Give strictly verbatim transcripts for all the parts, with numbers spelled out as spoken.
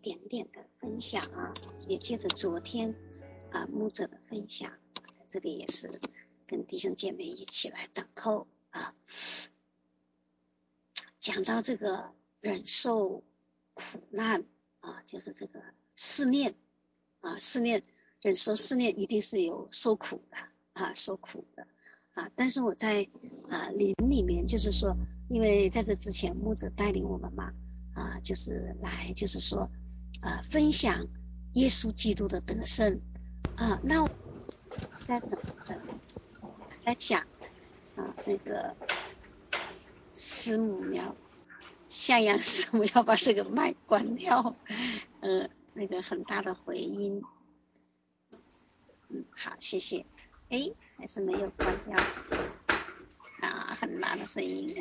点点的分享啊，也借着昨天啊牧者的分享，在这里也是跟弟兄姐妹一起来等候啊，讲到这个忍受苦难啊，就是这个试炼啊，试炼忍受试炼一定是有受苦的啊，受苦的啊。但是我在啊灵里面，就是说，因为在这之前牧者带领我们嘛啊，就是来就是说啊分享耶稣基督的得胜啊。那我在等着在想啊，那个师母要向阳师母要把这个麦关掉，呃，那个很大的回音。嗯，好，谢谢。哎，还是没有关掉啊，很大的声音。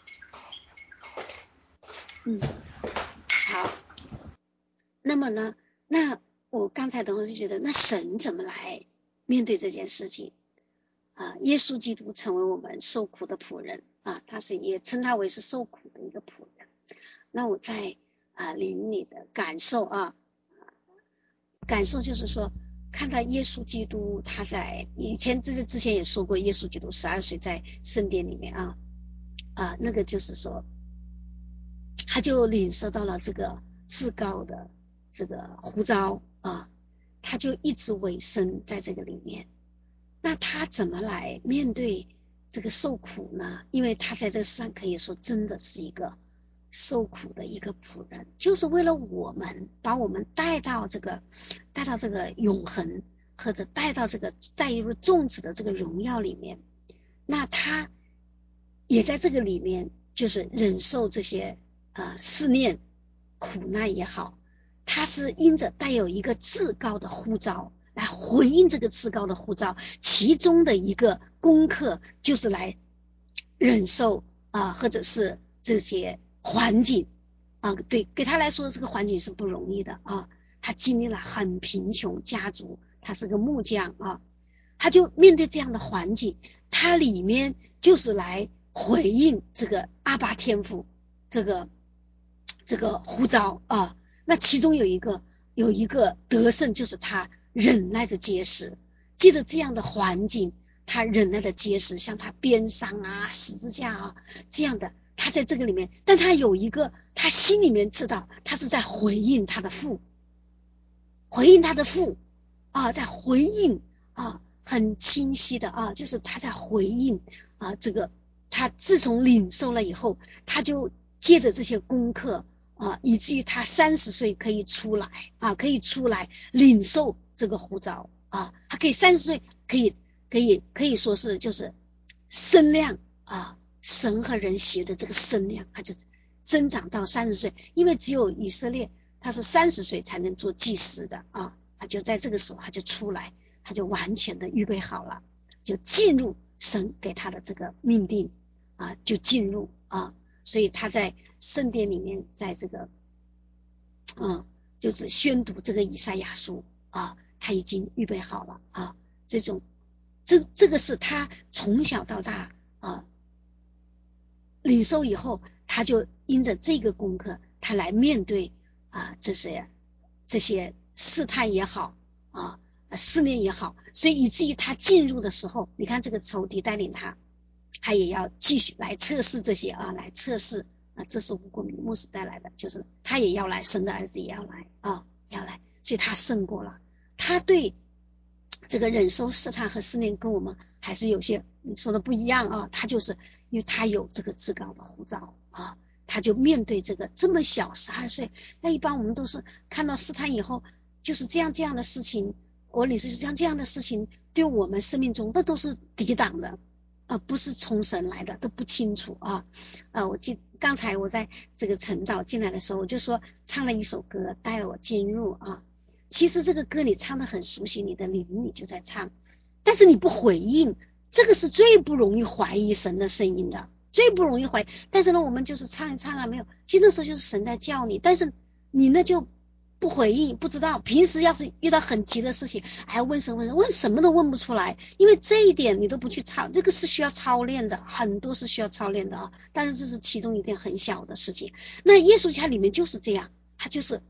嗯，好。那么呢，那我刚才的我就觉得，那神怎么来面对这件事情啊？耶稣基督成为我们受苦的仆人啊，他是也称他为是受苦的一个仆人。那我在啊灵里的感受啊，感受就是说，看到耶稣基督他在以前这是之前也说过，耶稣基督十二岁在圣殿里面啊啊，那个就是说，他就领受到了这个至高的这个呼召啊，他就一直委身在这个里面。那他怎么来面对这个受苦呢？因为他在这个世上可以说真的是一个受苦的一个仆人，就是为了我们把我们带到这个带到这个永恒，或者带到这个带入众子的这个荣耀里面。那他也在这个里面就是忍受这些呃试炼苦难也好，他是因着带有一个至高的呼召来回应这个至高的呼召，其中的一个功课就是来忍受啊、呃，或者是这些环境啊，对，给他来说这个环境是不容易的啊。他经历了很贫穷家族，他是个木匠啊，他就面对这样的环境，他里面就是来回应这个阿爸天父这个这个呼召啊。那其中有一个有一个得胜，就是他忍耐着结实，借着这样的环境，他忍耐的结实，像他鞭伤啊、十字架啊这样的，他在这个里面，但他有一个，他心里面知道，他是在回应他的父，回应他的父啊，在回应啊，很清晰的啊，就是他在回应啊，这个他自从领受了以后，他就借着这些功课啊，以至于他三十岁可以出来啊，可以出来领受这个呼召啊，他可以三十岁可以可以可以说是就是身量啊，神和人学的这个身量，他就增长到三十岁，因为只有以色列他是三十岁才能做祭司的啊，他就在这个时候他就出来，他就完全的预备好了，就进入神给他的这个命定啊，就进入啊，所以他在圣殿里面，在这个嗯，就是宣读这个以赛亚书啊，他已经预备好了啊，这种这这个是他从小到大啊领受以后，他就因着这个功课，他来面对啊这些这些试探也好啊试炼也好，所以以至于他进入的时候，你看这个仇敌带领他，他也要继续来测试这些啊，来测试啊，这是吴国明牧师带来的，就是他也要来，神的儿子也要来啊，要来，所以他胜过了。他对这个忍受试探和试炼跟我们还是有些你说的不一样啊，他就是因为他有这个至高的呼召啊，他就面对这个这么小十二岁，那一般我们都是看到试探以后就是这样这样的事情，我理是这样这样的事情对我们生命中那都是抵挡的啊，不是从神来的，都不清楚啊啊！我记刚才我在这个晨祷进来的时候，我就说唱了一首歌带我进入啊。其实这个歌你唱得很熟悉，你的灵你就在唱，但是你不回应，这个是最不容易怀疑神的声音的，最不容易怀疑。但是呢，我们就是唱一唱啊，没有，其实那时候就是神在叫你，但是你呢就不回应，不知道。平时要是遇到很急的事情，还问神问神，问什么都问不出来，因为这一点你都不去操，这个是需要操练的，很多是需要操练的啊。但是这是其中一件很小的事情。那耶稣家里面就是这样，他就是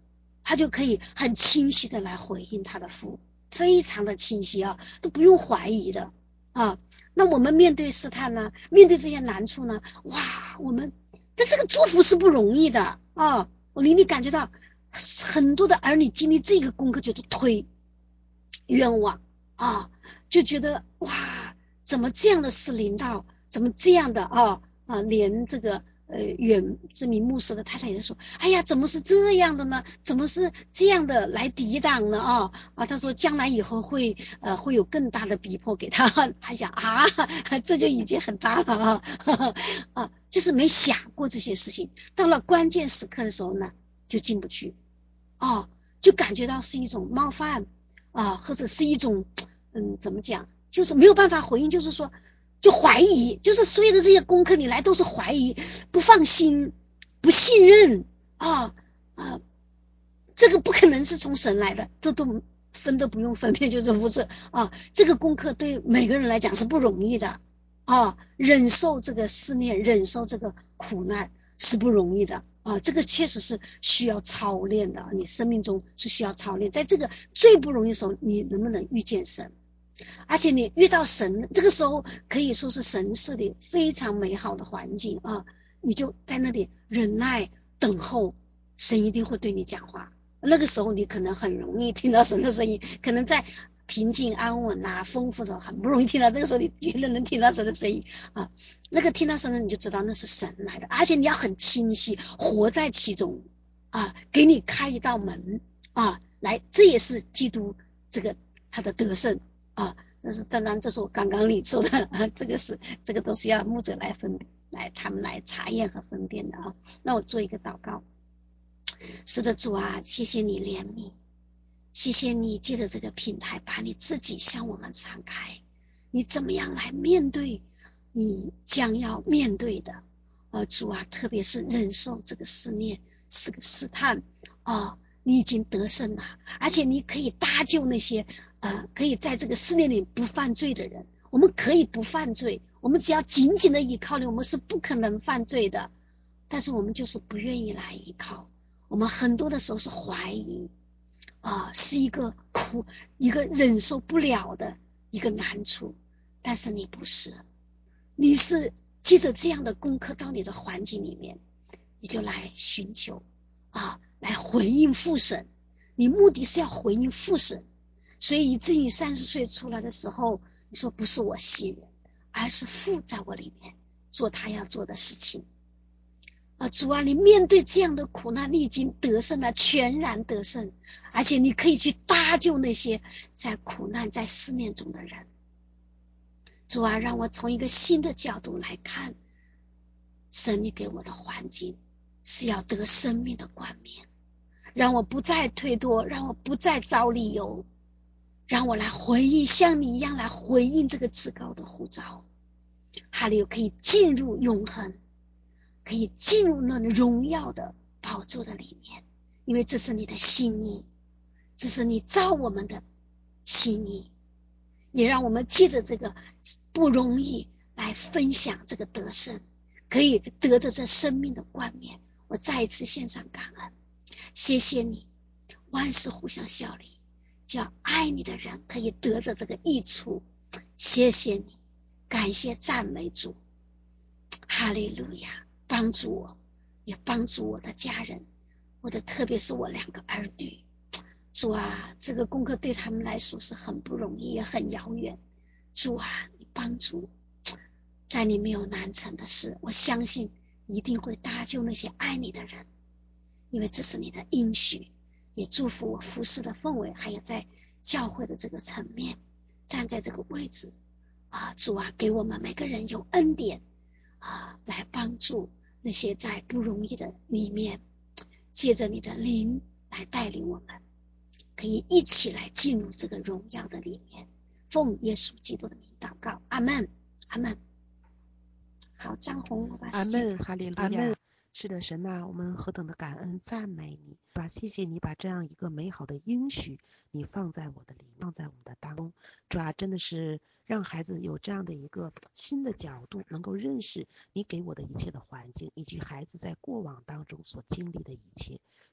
他就可以很清晰的来回应他的父，非常的清晰啊，都不用怀疑的啊。那我们面对试探呢，面对这些难处呢，哇，我们但这个祝福是不容易的啊。我令你感觉到很多的儿女经历这个功课就是推冤枉啊，就觉得哇，怎么这样的事临到，怎么这样的啊啊，连这个呃远知名牧师的太太也说，哎呀，怎么是这样的呢？怎么是这样的来抵挡呢？啊啊，他说将来以后会呃会有更大的逼迫给他，还想啊，这就已经很大了啊呵呵啊，就是没想过这些事情，到了关键时刻的时候呢，就进不去啊，就感觉到是一种冒犯啊，或者是一种嗯怎么讲，就是没有办法回应，就是说就怀疑，就是所有的这些功课你来都是怀疑，不放心，不信任啊啊，这个不可能是从神来的，这都分都不用分辨，就是不是啊？这个功课对每个人来讲是不容易的啊，忍受这个思念，忍受这个苦难是不容易的啊，这个确实是需要操练的，你生命中是需要操练，在这个最不容易的时候，你能不能遇见神？而且你遇到神，这个时候可以说是神设的非常美好的环境啊，你就在那里忍耐等候，神一定会对你讲话。那个时候你可能很容易听到神的声音，可能在平静安稳啊丰富的很不容易听到，这个时候你觉得能听到神的声音啊，那个听到神的你就知道那是神来的，而且你要很清晰活在其中啊，给你开一道门啊，来，这也是基督这个他的得胜啊，这是当然，这是我刚刚领受的啊，这个是这个都是要牧者来分来他们来查验和分辨的啊。那我做一个祷告，是的，主啊，谢谢你怜悯，谢谢你借着这个平台把你自己向我们敞开，你怎么样来面对你将要面对的呃，主啊，特别是忍受这个思念，是个试探哦，你已经得胜了，而且你可以搭救那些呃，可以在这个试炼里不犯罪的人。我们可以不犯罪，我们只要紧紧的依靠你，我们是不可能犯罪的。但是我们就是不愿意来依靠，我们很多的时候是怀疑啊，是一个苦，一个忍受不了的一个难处。但是你不是，你是借着这样的功课到你的环境里面，你就来寻求啊，来回应父神，你目的是要回应父神，所以以至于三十岁出来的时候，你说不是我吸引，而是父在我里面做他要做的事情啊。主啊，你面对这样的苦难，你已经得胜了，全然得胜，而且你可以去搭救那些在苦难在思念中的人。主啊，让我从一个新的角度来看神你给我的环境是要得生命的冠冕，让我不再推脱，让我不再找理由，让我来回应，像你一样来回应这个至高的呼召。哈利路可以进入永恒，可以进入那荣耀的宝座的里面，因为这是你的心意，这是你造我们的心意，也让我们借着这个不容易来分享这个得胜，可以得着这生命的冠冕。我再一次献上感恩，谢谢你，万事互相效力，叫爱你的人可以得着这个益处。谢谢你，感谢赞美主，哈利路亚，帮助我，也帮助我的家人，我的特别是我两个儿女。主啊，这个功课对他们来说是很不容易，也很遥远。主啊，你帮助，在你没有难成的事，我相信一定会搭救那些爱你的人，因为这是你的应许。也祝福我服侍的氛围，还有在教会的这个层面，站在这个位置啊，主啊，给我们每个人有恩典啊，来帮助那些在不容易的里面，借着你的灵来带领我们，可以一起来进入这个荣耀的里面。奉耶稣基督的名祷告，阿们，阿们。好，张红，我把阿时间。 门，哈利路亚。是的，神啊，我们何等的感恩赞美你，吧？谢谢你把这样一个美好的应许，你放在我的里面，放在我们的当中。主啊，真的是让孩子有这样的一个新的角度，能够认识你给我的一切的环境，以及孩子在过往当中所经历的一切。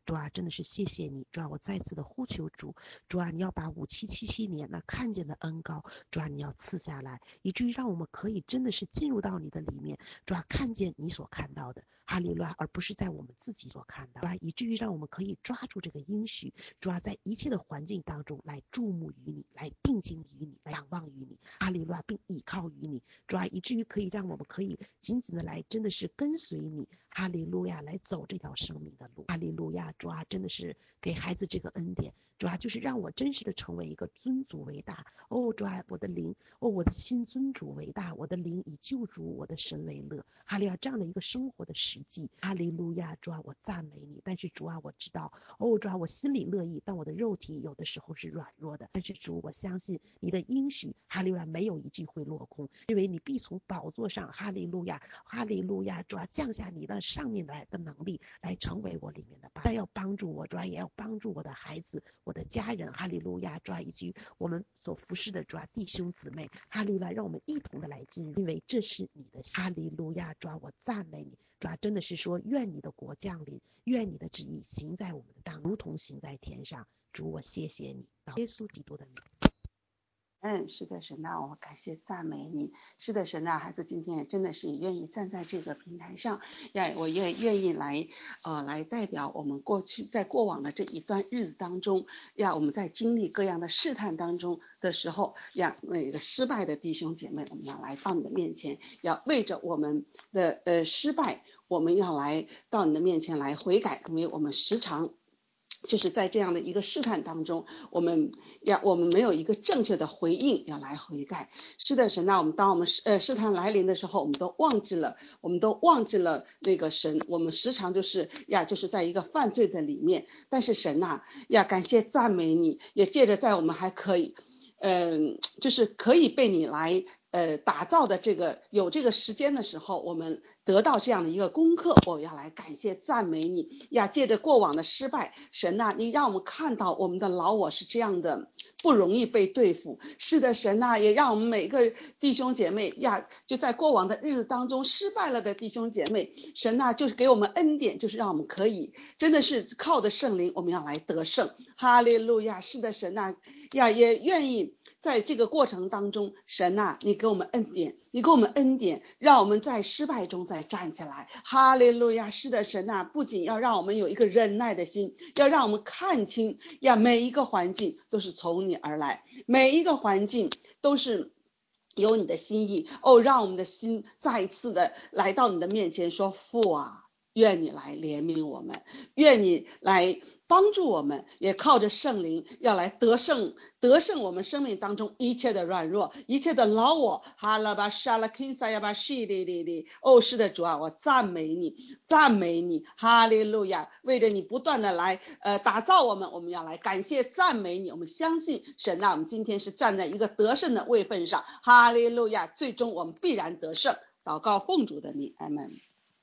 主啊，真的是谢谢你，主啊，我再次的呼求主，主啊，你要把五七七七年那看见的恩膏，主啊，你要赐下来，以至于让我们可以真的是进入到你的里面，主啊，看见你所看到的，哈利路亚，而不是在我们自己所看到，主啊，以至于让我们可以抓住这个应许，主啊，在一切的环境当中来注目于你，来定睛于你，来仰望于你，哈利路亚，并倚靠于你，主啊，以至于可以让我们可以紧紧的来真的是跟随你，哈利路亚，来走这条生命的路，哈利路亚，主啊，真的是给孩子这个恩典，主啊，就是让我真实的成为一个尊主为大，哦，主啊，我的灵，哦，我的心尊主为大，我的灵以救主我的神为乐，哈利路亚，这样的一个生活的实际，哈利路亚，主啊，我赞美你，但是主啊，我知道，哦，主啊，我心里乐意，但我的肉体有的时候是软弱的，但是主，我相信你的应许，哈利路亚，没有一句会落空，因为你必从宝座上，哈利路亚，哈利路亚，主啊，降下你的上面来的能力，来成为我里面的帮，要帮助我，主啊，也要帮助我的孩子，我的家人，哈利路亚，主啊，以及我们所服侍的主啊弟兄姊妹，哈利路亚，让我们一同的来进入，因为这是你的哈利路亚，主啊，我赞美你，主啊，真的是说愿你的国降临，愿你的旨意行在我们的当，如同行在天上，主，我谢谢你，耶稣基督的名。 嗯，是的，神呐，我感谢赞美你。是的，神呐，孩子今天也真的是愿意站在这个平台上，呀，我也愿意来，呃，来代表我们过去在过往的这一段日子当中，呀，我们在经历各样的试探当中的时候，呀，每个失败的弟兄姐妹，我们要来到你的面前，要为着我们的呃失败，我们要来到你的面前来悔改，因为我们时常。就是在这样的一个试探当中，我们要我们没有一个正确的回应，要来悔改。是的，神呐，我们当我们呃试探来临的时候，我们都忘记了，我们都忘记了那个神，我们时常就是呀，就是在一个犯罪的里面。但是神呐，呀，感谢赞美你，也借着在我们还可以，嗯、呃，就是可以被你来。呃，打造的这个有这个时间的时候，我们得到这样的一个功课，我要来感谢赞美你呀！借着过往的失败，神呐、啊，你让我们看到我们的老我是这样的不容易被对付。是的，神呐、啊，也让我们每个弟兄姐妹呀，就在过往的日子当中失败了的弟兄姐妹，神呐、啊，就是给我们恩典，就是让我们可以真的是靠着圣灵，我们要来得胜。哈利路亚！是的，神呐、啊，呀，也愿意。在这个过程当中，神呐、啊，你给我们恩典，你给我们恩典，让我们在失败中再站起来。哈利路亚！是的，神呐、啊，不仅要让我们有一个忍耐的心，要让我们看清呀，每一个环境都是从你而来，每一个环境都是有你的心意。哦，让我们的心再一次的来到你的面前，说父啊，愿你来怜悯我们，愿你来帮助我们，也靠着圣灵要来得胜，得胜我们生命当中一切的软弱，一切的老我。哈拉巴沙拉kinsa呀巴西里里里，哦，是的，主啊，我赞美你，赞美你，哈利路亚！为着你不断的来呃打造我们，我们要来感谢赞美你，我们相信神啊，我们今天是站在一个得胜的位份上，哈利路亚！最终我们必然得胜。祷告奉主的名，阿们。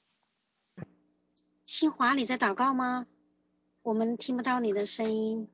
新华，你在祷告吗？我们听不到你的声音。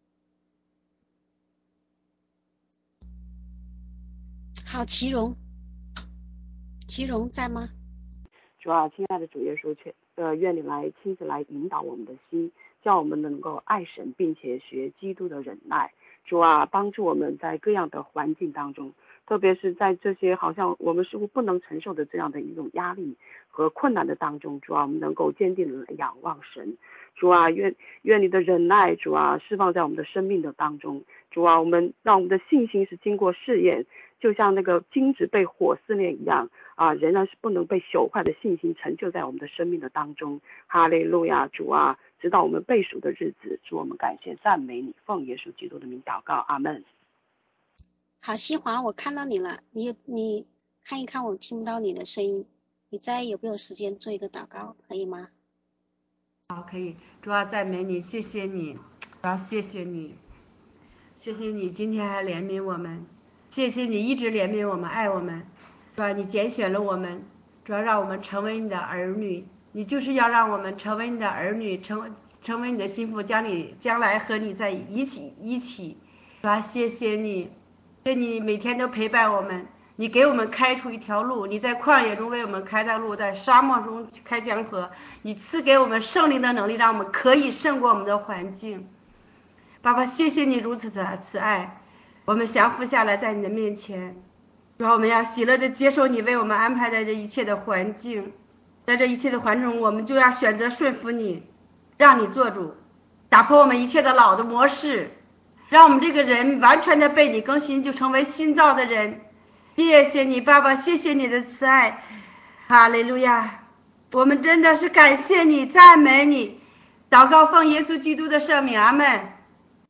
好，齐荣，齐荣在吗？ 主啊，亲爱的主耶稣，呃，愿你来亲自来引导我们的心，叫我们能够爱神，并且学基督的忍耐。主啊，帮助我们在各样的环境当中，特别是在这些好像我们似乎不能承受的这样的一种压力和困难的当中，主啊，我们能够坚定的仰望神。主啊，愿愿你的忍耐，主啊，释放在我们的生命的当中。主啊，我们让我们的信心是经过试验，就像那个金子被火试炼一样啊，仍然是不能被朽坏的信心成就在我们的生命的当中。哈利路亚，主啊，直到我们被赎的日子，主，我们感谢赞美你，奉耶稣基督的名祷告，阿门。 好，西华，我看到你了，你你看一看，我听不到你的声音，你再有没有时间做一个祷告，可以吗？ 好，可以。主啊，赞美你，谢谢你，主啊，谢谢你，谢谢你今天还怜悯我们，谢谢你一直怜悯我们，爱我们。主啊，你拣选了我们，主要让我们成为你的儿女，你就是要让我们成为你的儿女，成为成为你的心腹，将你将来和你在一起一起。主啊，谢谢你，愿你每天都陪伴我们， 你给我们开出一条路，你在旷野中为我们开道路，在沙漠中开江河，你赐给我们圣灵的能力，让我们可以胜过我们的环境。爸爸，谢谢你如此的慈爱，我们降服下来在你的面前，然后我们要喜乐的接受你为我们安排的这一切的环境，在这一切的环境中，我们就要选择顺服你，让你做主，打破我们一切的老的模式，让我们这个人完全的被你更新，就成为新造的人。谢谢你爸爸，谢谢你的慈爱，哈利路亚，我们真的是感谢你，赞美你，祷告奉耶稣基督的圣名，阿们。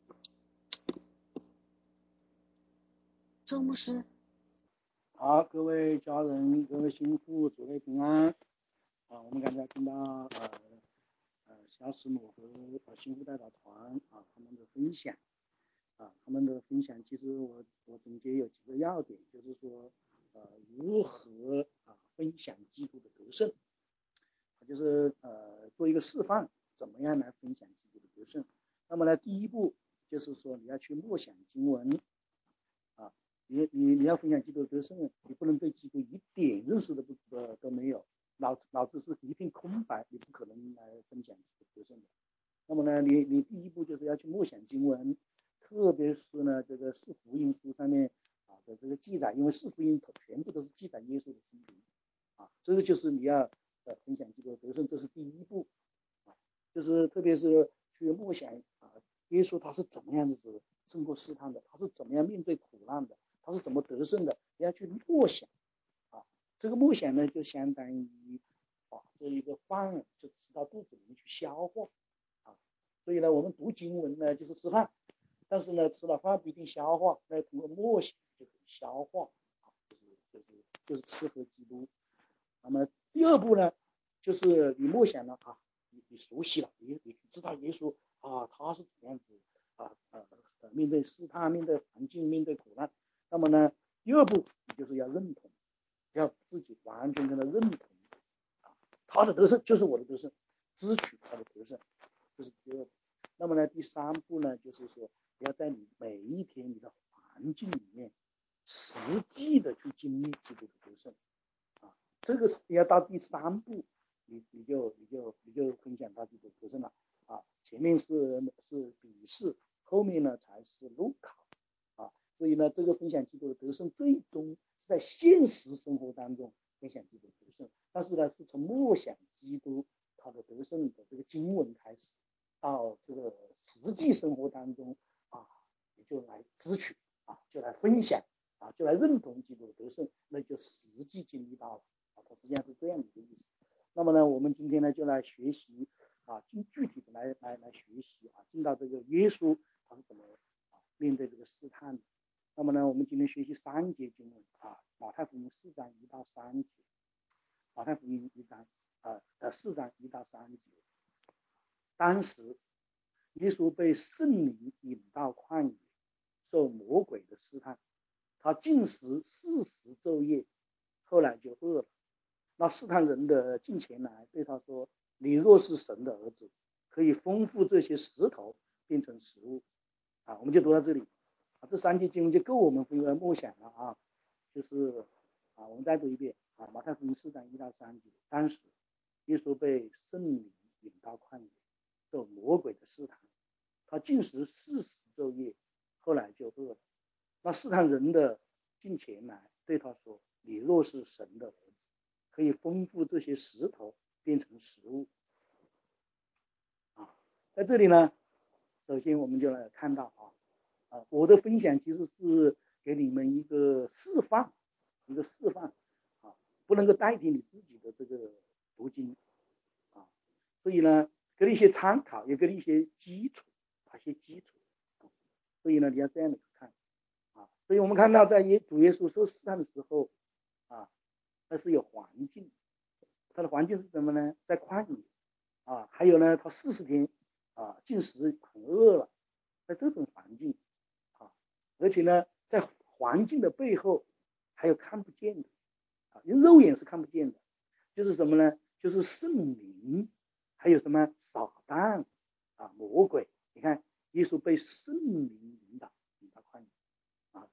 周牧师。 好，各位家人，各位新妇，诸位平安。啊，我们刚才听到呃呃小师母和呃新妇代表团啊他们的分享啊，他们的分享其实我我总结有几个要点，就是说呃如何啊分享基督的得胜，就是呃做一个示范，怎么样来分享基督的得胜。那么呢，第一步就是说你要去默想经文啊。你你你要分享基督的得胜，你不能对基督一点认识的不呃都没有，脑脑子是一片空白，你不可能来分享基督得胜的。那么呢，你你第一步就是要去默想经文，特别是呢这个四福音书上面啊的这个记载，因为四福音全部都是记载耶稣的生平啊，这个就是你要呃分享基督的得胜，这是第一步啊，就是特别是去默想啊耶稣他是怎么样子胜过试探的，他是怎么样面对苦难的。他是怎么得胜的？你要去默想啊，这个默想呢，就相当于把这一个饭就吃到肚子里面去消化啊。所以呢，我们读经文呢就是吃饭，但是呢吃了饭不一定消化，那通过默想就可以消化啊，就是就是就是吃喝基督。那么第二步呢，就是你默想了啊，你你熟悉了，你你知道耶稣啊，他是怎样子啊呃面对试探，面对环境，面对苦难。那么呢，第二步你就是要认同，要自己完全跟他认同啊，他的得胜就是我的得胜，支取他的得胜，这是第二步。那么呢，第三步呢，就是说要在你每一天你的环境里面，实际的去经历基督的得胜啊，这个是要到第三步，你你就你就你就分享到基督的得胜了啊。前面是是笔试，后面呢才是路考。所以呢，这个分享基督的得胜，最终是在现实生活当中分享基督的得胜，但是呢，是从默想基督他的得胜的这个经文开始，到这个实际生活当中啊，你就来支取啊，就来分享啊，就来认同基督的得胜，那就实际经历到了啊，它实际上是这样的一个意思。那么呢，我们今天呢就来学习啊，具具体的来来来学习啊，进到这个耶稣他是怎么啊面对这个试探的。那么呢，我们今天学习三节经文啊，马太福音四章一到三节，马太福音一章啊呃四章一到三节。当时耶稣被圣灵引到旷野，受魔鬼的试探，他禁食四十昼夜，后来就饿了。那试探人的近前来对他说：“你若是神的儿子，可以吩咐这些石头变成食物。”啊，我们就读到这里。啊，这三节经文就够我们默想了啊，就是啊，我们再读一遍啊，马太福音四章一到三节。当时耶稣被圣灵引到旷野，受魔鬼的试探，他禁食四十昼夜，后来就饿了。那试探人的近前来对他说：“你若是神的儿子，可以吩咐这些石头变成食物。”啊，在这里呢，首先我们就来看到啊。啊，我的分享其实是给你们一个示范，一个示范啊，不能够代替你自己的这个读经啊，所以呢，给你一些参考，也给你一些基础，打些基础啊，所以呢，你要这样的去看啊，所以我们看到在耶主耶稣受试探的时候啊，那是有环境，他的环境是什么呢？在旷野啊，还有呢，他四十天啊禁食很饿了，在这种环境。而且呢，在环境的背后还有看不见的啊，因为肉眼是看不见的，就是什么呢？就是圣灵，还有什么撒旦啊，魔鬼。你看，耶稣被圣灵引导，引导旷野啊，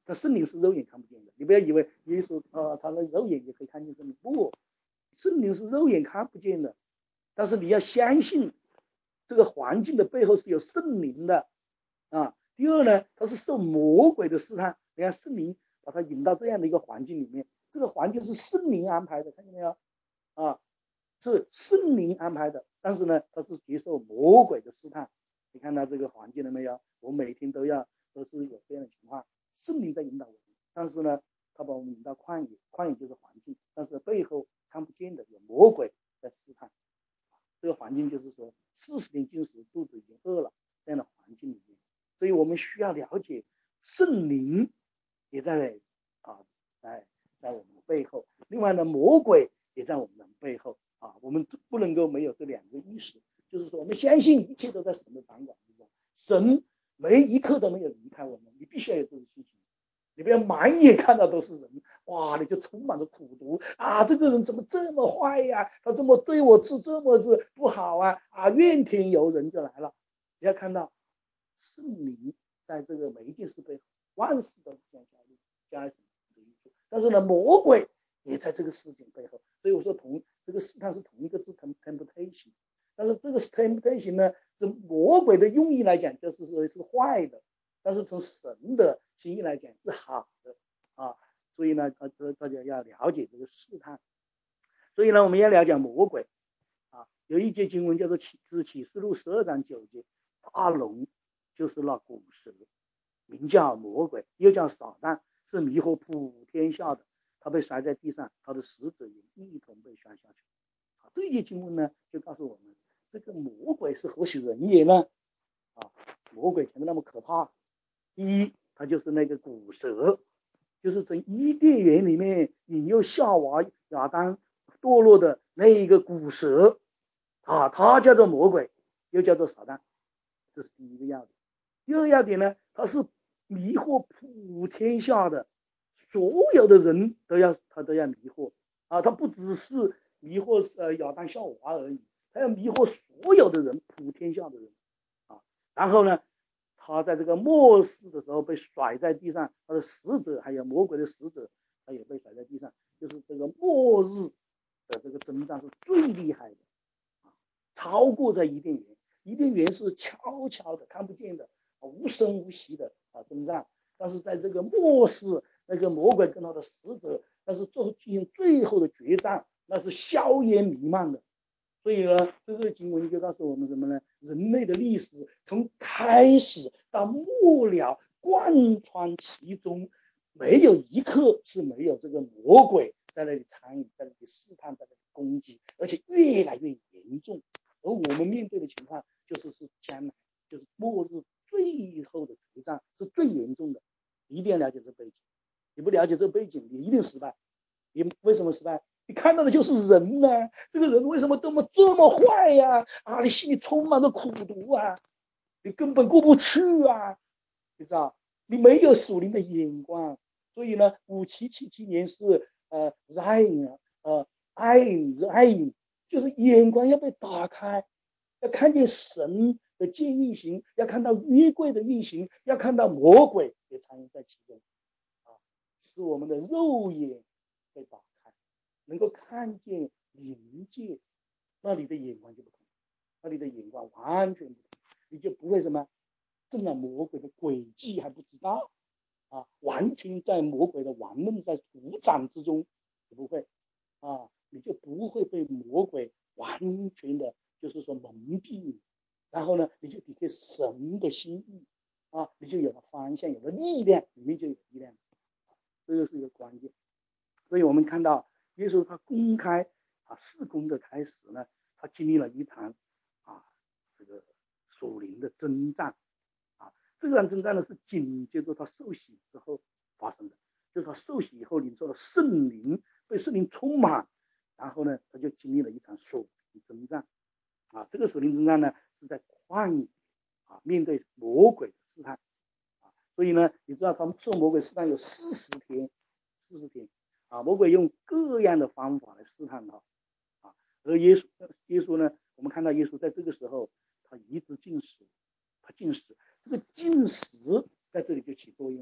但圣灵是肉眼看不见的，你不要以为耶稣啊，他的肉眼也可以看见圣灵，不，圣灵是肉眼看不见的，但是你要相信这个环境的背后是有圣灵的啊。第二呢，他是受魔鬼的试探，你看圣灵把他引到这样的一个环境里面，这个环境是圣灵安排的，看见没有啊？是圣灵安排的，但是呢，他是接受魔鬼的试探。你看到这个环境了没有？我每天都要都是有这样的情况，圣灵在引导我们，但是呢，他把我们引到旷野，旷野就是环境，但是背后看不见的有魔鬼在试探。这个环境就是说，四十年禁食，肚子已经饿了这样的环境里面，所以我们需要了解圣灵也在啊，在在我们的背后。另外呢，魔鬼也在我们的背后啊，我们不能够没有这两个意识，就是说我们相信一切都在神的掌管之中，神每一刻都没有离开我们，你必须要有这个信心。你不要满眼看到都是人，哇，你就充满着苦毒啊！这个人怎么这么坏呀？他这么对我是这么是不好啊！啊，怨天尤人就来了。你要看到圣灵在这个每一件事背后，万事都是这样效力，加什么的因素。但是呢，魔鬼也在这个事情背后，所以我说同这个试探是同一个字 temptation， 但是这个 temptation 呢，这魔鬼的用意来讲，就是说是坏的。但是从神的心意来讲是好的啊，所以呢，大大家要了解这个试探。所以呢，我们要了解魔鬼啊。有一节经文叫做启示启示录十二章九节，大龙就是那古蛇，名叫魔鬼，又叫撒旦，是迷惑普天下的。他被摔在地上，他的使者也一同被摔下去。啊，这一节经文呢，就告诉我们，这个魔鬼是何许人也呢？啊，魔鬼前面那么可怕。第一，它就是那个古蛇，就是从伊甸园里面引诱夏娃亚当堕落的那一个古蛇啊，它叫做魔鬼，又叫做撒旦，这是第一个要点。第二要点呢，它是迷惑普天下的所有的人都要，他都要迷惑啊，他不只是迷惑呃亚当夏娃而已，他要迷惑所有的人，普天下的人啊。然后呢，他在这个末世的时候被甩在地上，他的使者还有魔鬼的使者，他也被甩在地上，就是这个末日的这个征战是最厉害的啊，超过在伊甸园。伊甸园是悄悄的看不见的，无声无息的啊征战，但是在这个末世，那个魔鬼跟他的使者，那是最进行最后的决战，那是硝烟弥漫的。所以呢，这个经文就告诉我们什么呢？人类的历史从开始到末了，贯穿其中，没有一刻是没有这个魔鬼在那里参与，在那里试探，在那里攻击，而且越来越严重。而我们面对的情况就是是将来就是末日最后的决战是最严重的，一定要了解这背景。你不了解这背景，你一定失败。你为什么失败？你看到的就是人呢、啊，这个人为什么这么这么坏呀、啊？啊，你心里充满了苦毒啊，你根本过不去啊，你知道？你没有属灵的眼光，所以呢，五七七七年是呃 Zion 呃 Ayin Zion， 就是眼光要被打开，要看见神的剑运行，要看到约柜的运行，要看到魔鬼也参与在其中啊，使我们的肉眼被打开，能够看见灵界，那你的眼光就不同，那你的眼光完全不同，你就不会什么中了魔鬼的诡计还不知道啊，完全在魔鬼的玩弄在鼓掌之中，你不会啊，你就不会被魔鬼完全的就是说蒙蔽你，然后呢，你就体会神的心意啊，你就有了方向，有了力量，里面就有力量，这就是一个关键。所以我们看到耶稣他公开啊事工的开始呢，他经历了一场啊这个属灵的征战啊，这场征战呢是紧接着他受洗之后发生的，就是他受洗以后领受了圣灵，被圣灵充满，然后呢他就经历了一场属灵征战啊，这个属灵征战呢是在旷野啊面对魔鬼的试探啊，所以呢你知道他们受魔鬼试探有四十天，四十天。啊，魔鬼用各样的方法来试探他，啊，而耶稣，耶稣呢，我们看到耶稣在这个时候，他一直禁食，他禁食，这个禁食在这里就起作用了。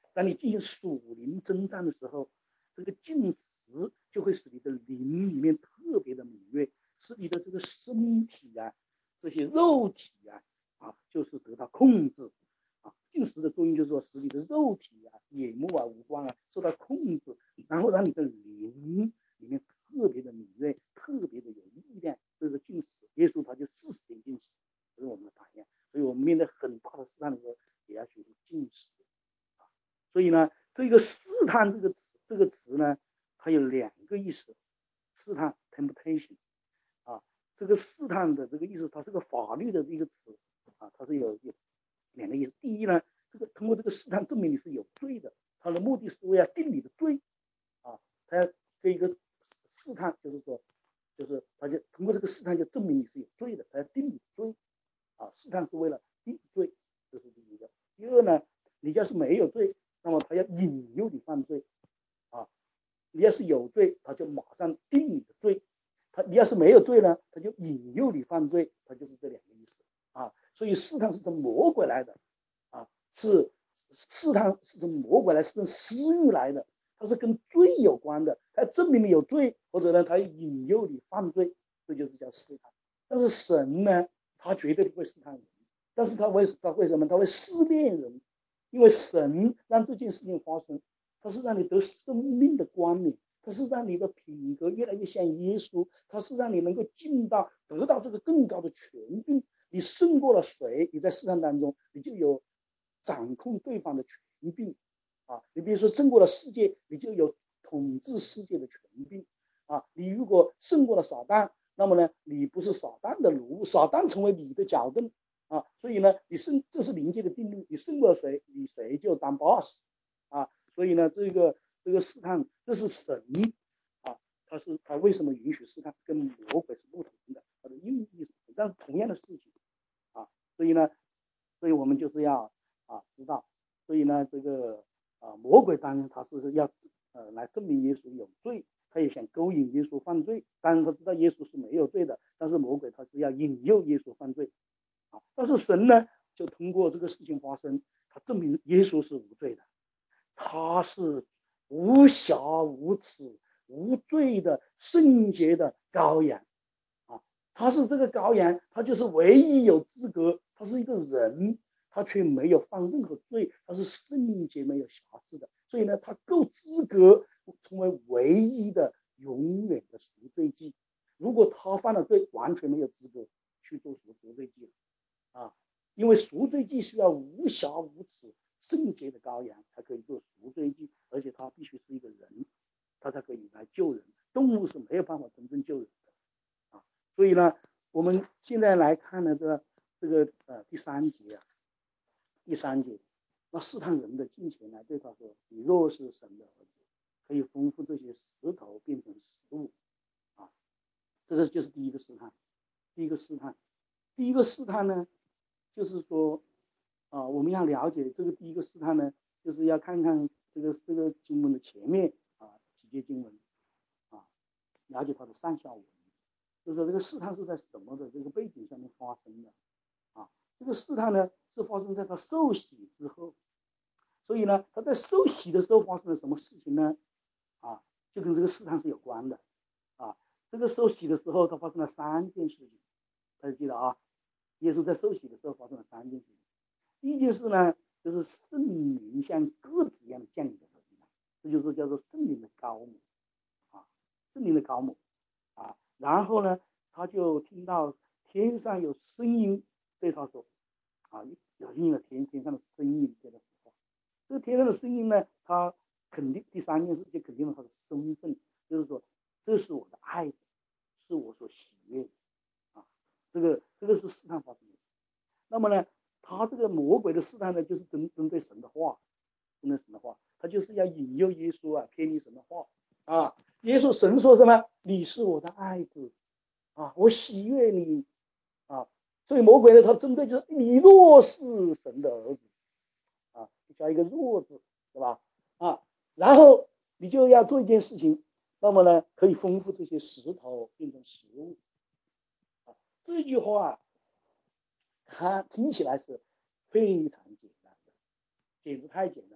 当你进行属灵征战的时候，这个进食就会使你的灵里面特别的敏锐，使你的这个身体啊，这些肉体啊，啊，就是得到控制。啊，进食的作用就是说，使你的肉体啊、眼目啊、五官啊受到控制，然后让你的灵里面特别的敏锐，特别的有力量。这个进食，耶稣他就四十天进食，这是我们的榜样。所以我们面对很大的试探的时候，也要学习进食。啊，所以呢，这个试探这个词，这个词呢，它有两个意思。试探 temptation 啊，这个试探的这个意思，它是个法律的一个词啊，它是有有两个意思。第一呢，这个通过这个试探证明你是有罪的，它的目的是为了定你的罪啊，它要这一个试探，就是说，就是他就通过这个试探就证明你是有罪的，他要定你的罪啊，试探是为了定罪，这是第一个。第二呢，你要是没有罪，那么他要引诱你犯罪啊，你要是有罪，他就马上定你的罪。他你要是没有罪呢，他就引诱你犯罪，他就是这两个意思啊。所以试探是从魔鬼来的啊，是试探是从魔鬼来，是从私欲来的，它是跟罪有关的，它证明你有罪，或者呢，它引诱你犯罪，这就是叫试探。但是神呢，他绝对不会试探人，但是他为他为什么他会试炼人？因为神让这件事情发生，他是让你得生命的冠冕。它是让你的品格越来越像耶稣，它是让你能够进到得到这个更高的权柄。你胜过了谁，你在试探当中你就有掌控对方的权柄啊！你比如说胜过了世界，你就有统治世界的权柄啊！你如果胜过了撒旦，那么呢，你不是撒旦的奴，撒旦成为你的脚凳啊！所以呢，你胜这是灵界的定律，你胜过了谁，你谁就当 boss 啊！所以呢，这个。这个试探，这是神啊，他是他为什么允许试探，跟魔鬼是不同的，他的用意是但是同样的事情啊，所以呢，所以我们就是要啊知道，所以呢，这个啊魔鬼当然他是要呃来证明耶稣有罪，他也想勾引耶稣犯罪，当然他知道耶稣是没有罪的，但是魔鬼他是要引诱耶稣犯罪啊，但是神呢，就通过这个事情发生，他证明耶稣是无罪的，他是。无瑕无耻无罪的圣洁的羔羊啊，他是这个羔羊，他就是唯一有资格，他是一个人，他却没有犯任何罪，他是圣洁没有瑕疵的，所以呢，他够资格成为唯一的永远的赎罪祭。如果他犯了罪，完全没有资格去做赎罪祭啊，因为赎罪祭需要无瑕无耻圣洁的羔羊才可以做赎罪祭，而且他必须是一个人，他才可以来救人。动物是没有办法真正救人的啊。所以呢，我们现在来看呢，这个这个呃第三节啊，第三节，那试探人的金钱来对他说：“你若是神的儿子，可以吩咐这些石头变成食物啊。”这个就是第一个试探，第一个试探，第一个试探呢，就是说。啊，我们要了解这个第一个试探呢，就是要看看这个这个经文的前面啊几节经文啊，了解它的上下文，就是说这个试探是在什么的这个背景下面发生的啊？这个试探呢是发生在他受洗之后，所以呢他在受洗的时候发生了什么事情呢？啊，就跟这个试探是有关的啊。这个受洗的时候他发生了三件事情，大家记得啊，耶稣在受洗的时候发生了三件事情。第一件事呢，就是圣灵像鸽子一样的降临在他身上，这就是叫做圣灵的膏抹啊，圣灵的膏抹啊。然后呢，他就听到天上有声音对他说啊，有应了天天上的声音对他说话。这个天上的声音呢，他肯定第三件事就肯定了他的身份，就是说这是我的爱子，是我所喜悦的啊。这个这个是试探发生的。那么呢？他这个魔鬼的试探呢，就是针针对神的话，针对神的话，他就是要引诱耶稣啊，偏离神的话啊。耶稣神说什么？你是我的爱子啊，我喜悦你啊。所以魔鬼呢，他针对就是你若是神的儿子啊，加一个若字，对吧？啊，然后你就要做一件事情，那么呢，可以吩咐这些石头变成食物啊。这句话。它听起来是非常简单的，简直太简单了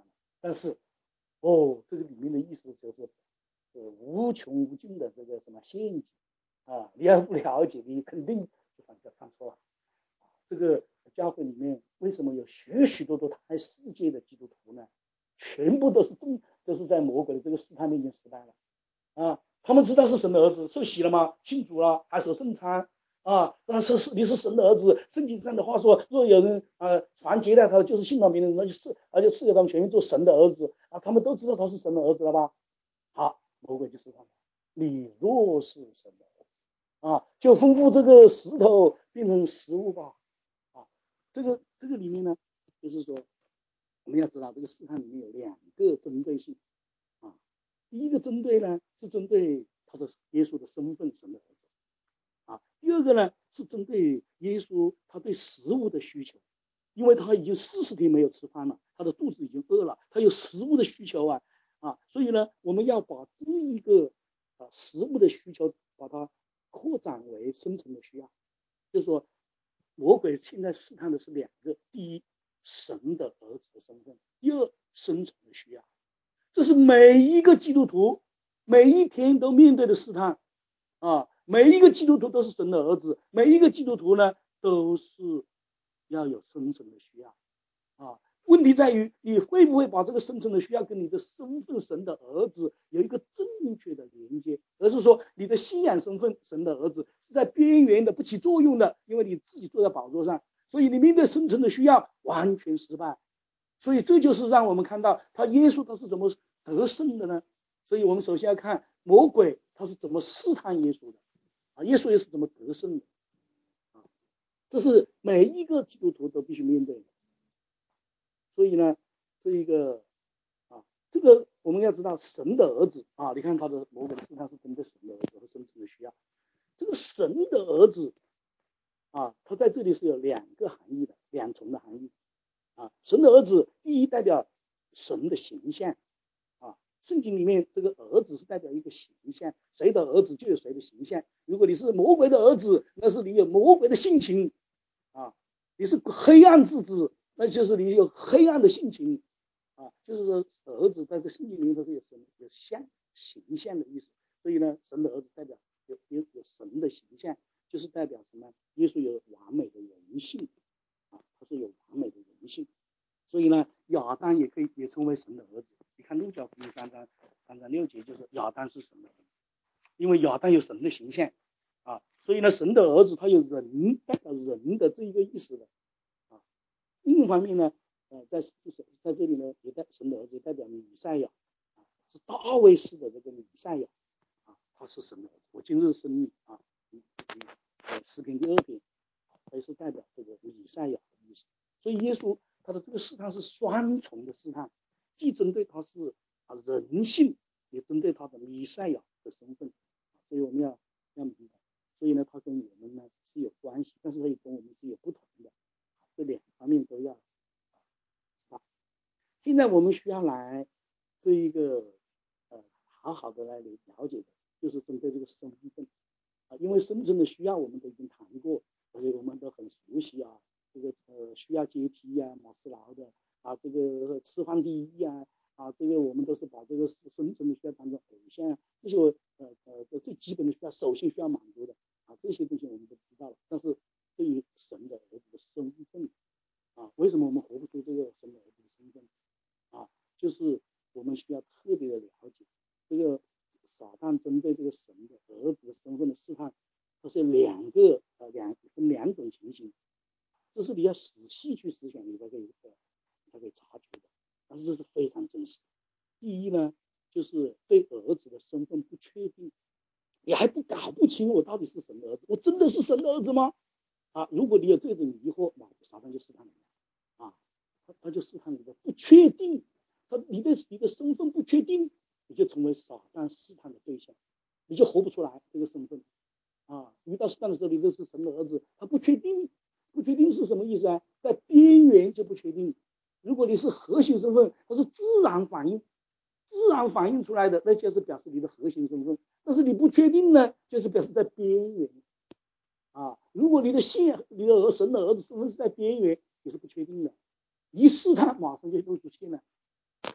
但是哦，这个里面的意思就是呃无穷无尽的这个什么陷阱啊，你要不了解，你肯定就犯犯错了。这个教会里面为什么有许许多多太世界的基督徒呢？全部都是正都是在魔鬼的这个试探面前失败了啊！他们知道是神的儿子，受洗了吗？信主了，还守圣餐啊？那是是你是神的儿子。圣经上的话说，若有人啊凡接待他就是信到别人，那就是而且赐给他们权柄做神的儿子啊！他们都知道他是神的儿子了吧？好，魔鬼就试探了，你若是神的儿子啊，就吩咐这个石头变成食物吧。啊，这个这个里面呢，就是说我们要知道这个试探里面有两个针对性啊。第一个针对呢是针对他的耶稣的身份，神的儿子啊。第二个呢是针对耶稣他对食物的需求，因为他已经四十天没有吃饭了，他的肚子已经饿了，他有食物的需求啊啊。所以呢，我们要把这一个啊食物的需求把它扩展为生存的需要，就是说魔鬼现在试探的是两个：第一，神的儿子的身份；第二，生存的需要。这是每一个基督徒每一天都面对的试探啊！每一个基督徒都是神的儿子，每一个基督徒呢都是要有生存的需要啊。问题在于你会不会把这个生存的需要跟你的身份神的儿子有一个正确的连接，而是说你的信仰身份神的儿子是在边缘的不起作用的，因为你自己坐在宝座上，所以你面对生存的需要完全失败。所以这就是让我们看到他耶稣他是怎么得胜的呢？所以我们首先要看魔鬼他是怎么试探耶稣的啊，耶稣也是怎么得胜的啊，这是每一个基督徒都必须面对的。所以呢，这一个啊，这个我们要知道神的儿子啊，你看他的魔鬼的试探是针对神的儿子和生存的需要。这个神的儿子啊，他在这里是有两个含义的，两重的含义啊。神的儿子第一代表神的形象啊，圣经里面这个儿子是代表一个形象，谁的儿子就有谁的形象。如果你是魔鬼的儿子，那是你有魔鬼的性情啊；你是黑暗之子，那就是你有黑暗的性情啊。就是说儿子在这圣经里面它是有神有像形象的意思，所以呢，神的儿子代表有有有神的形象，就是代表什么？耶稣有完美的人性啊，他是有完美的人性。所以呢，亚当也可以也称为神的儿子。你看路加福音三章三章六节就是亚当是神的儿子，因为亚当有神的形象啊，所以呢，神的儿子他有人代表人的这一个意思的啊。另一方面呢，呃，在在这里呢，也代神的儿子代表弥赛亚啊，是大卫式的这个弥赛亚啊，他是神的儿子。我今日生你啊，呃，诗篇第二篇，他也是代表这个弥赛亚的意思。所以耶稣他的这个试探是双重的试探，既针对他是啊人性，也针对他的弥赛亚的身份。所以我们要要明白，所以呢，他跟我们呢是有关系，但是他也跟我们是有不同的，这两方面都要啊。现在我们需要来这一个呃好好的来了解的，就是针对这个身份啊，因为生存的需要我们都已经谈过，而且我们都很熟悉啊。这个呃需要阶梯呀、啊，马斯劳的啊，这个吃饭第一啊，啊，这个我们都是把这个生存的需要当成偶像啊，这些呃呃最基本的需要，首先需要满足的啊，这些东西我们都知道了。但是对于神的儿子的身份啊，为什么我们活不出这个神的儿子的身份啊？就是我们需要特别的了解这个撒旦针对这个神的儿子的身份的试探，它是两个呃两分两种情形。这是你要仔细去思想，你才可以才可以察觉的。但是这是非常真实的。第一呢，就是对儿子的身份不确定，你还不搞不清我到底是神的儿子，我真的是神的儿子吗？啊，如果你有这种疑惑，那撒旦就试探你啊，他他就试探你的不确定，他你的你的身份不确定，你就成为撒旦试探的对象，你就活不出来这个身份啊。遇到试探的时候，你就是神的儿子，他不确定。不确定是什么意思啊？在边缘就不确定。如果你是核心身份，它是自然反应，自然反应出来的，那就是表示你的核心身份。但是你不确定呢，就是表示在边缘啊。如果你的信，你的神的儿子身份是在边缘，你是不确定的。一试探马上就露出现了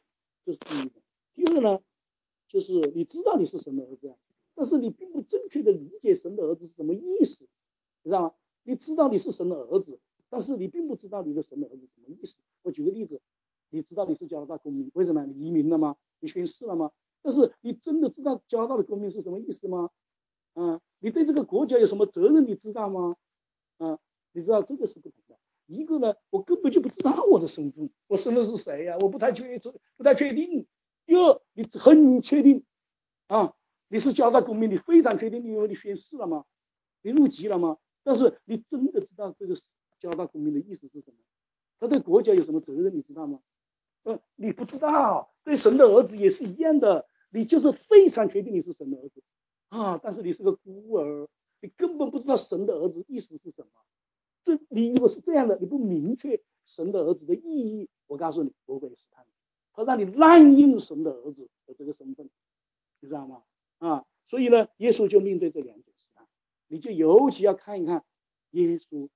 这是第一种。第二呢，就是你知道你是神的儿子，但是你并不正确的理解神的儿子是什么意思，你知道吗？你知道你是神的儿子，但是你并不知道你的神的儿子什么意思。我举个例子，你知道你是加拿大公民，为什么？你移民了吗？你宣誓了吗？但是你真的知道加拿大的公民是什么意思吗？啊，你对这个国家有什么责任？你知道吗？啊，你知道这个是不同的。一个呢，我根本就不知道我的身份，我身份是谁呀、啊？我不太确不太确定。第二，你很确定啊，你是加拿大公民，你非常确定，因为你宣誓了吗？你入籍了吗？但是你真的知道这个加拿大公民的意思是什么？他对国家有什么责任？你知道吗？呃，你不知道。对神的儿子也是一样的，你就是非常确定你是神的儿子啊，但是你是个孤儿，你根本不知道神的儿子意思是什么。这你如果是这样的，你不明确神的儿子的意义，我告诉你，魔鬼试探你，他让你滥用神的儿子的这个身份，你知道吗？啊，所以呢，耶稣就面对这两种试探，你就尤其要看一看耶稣。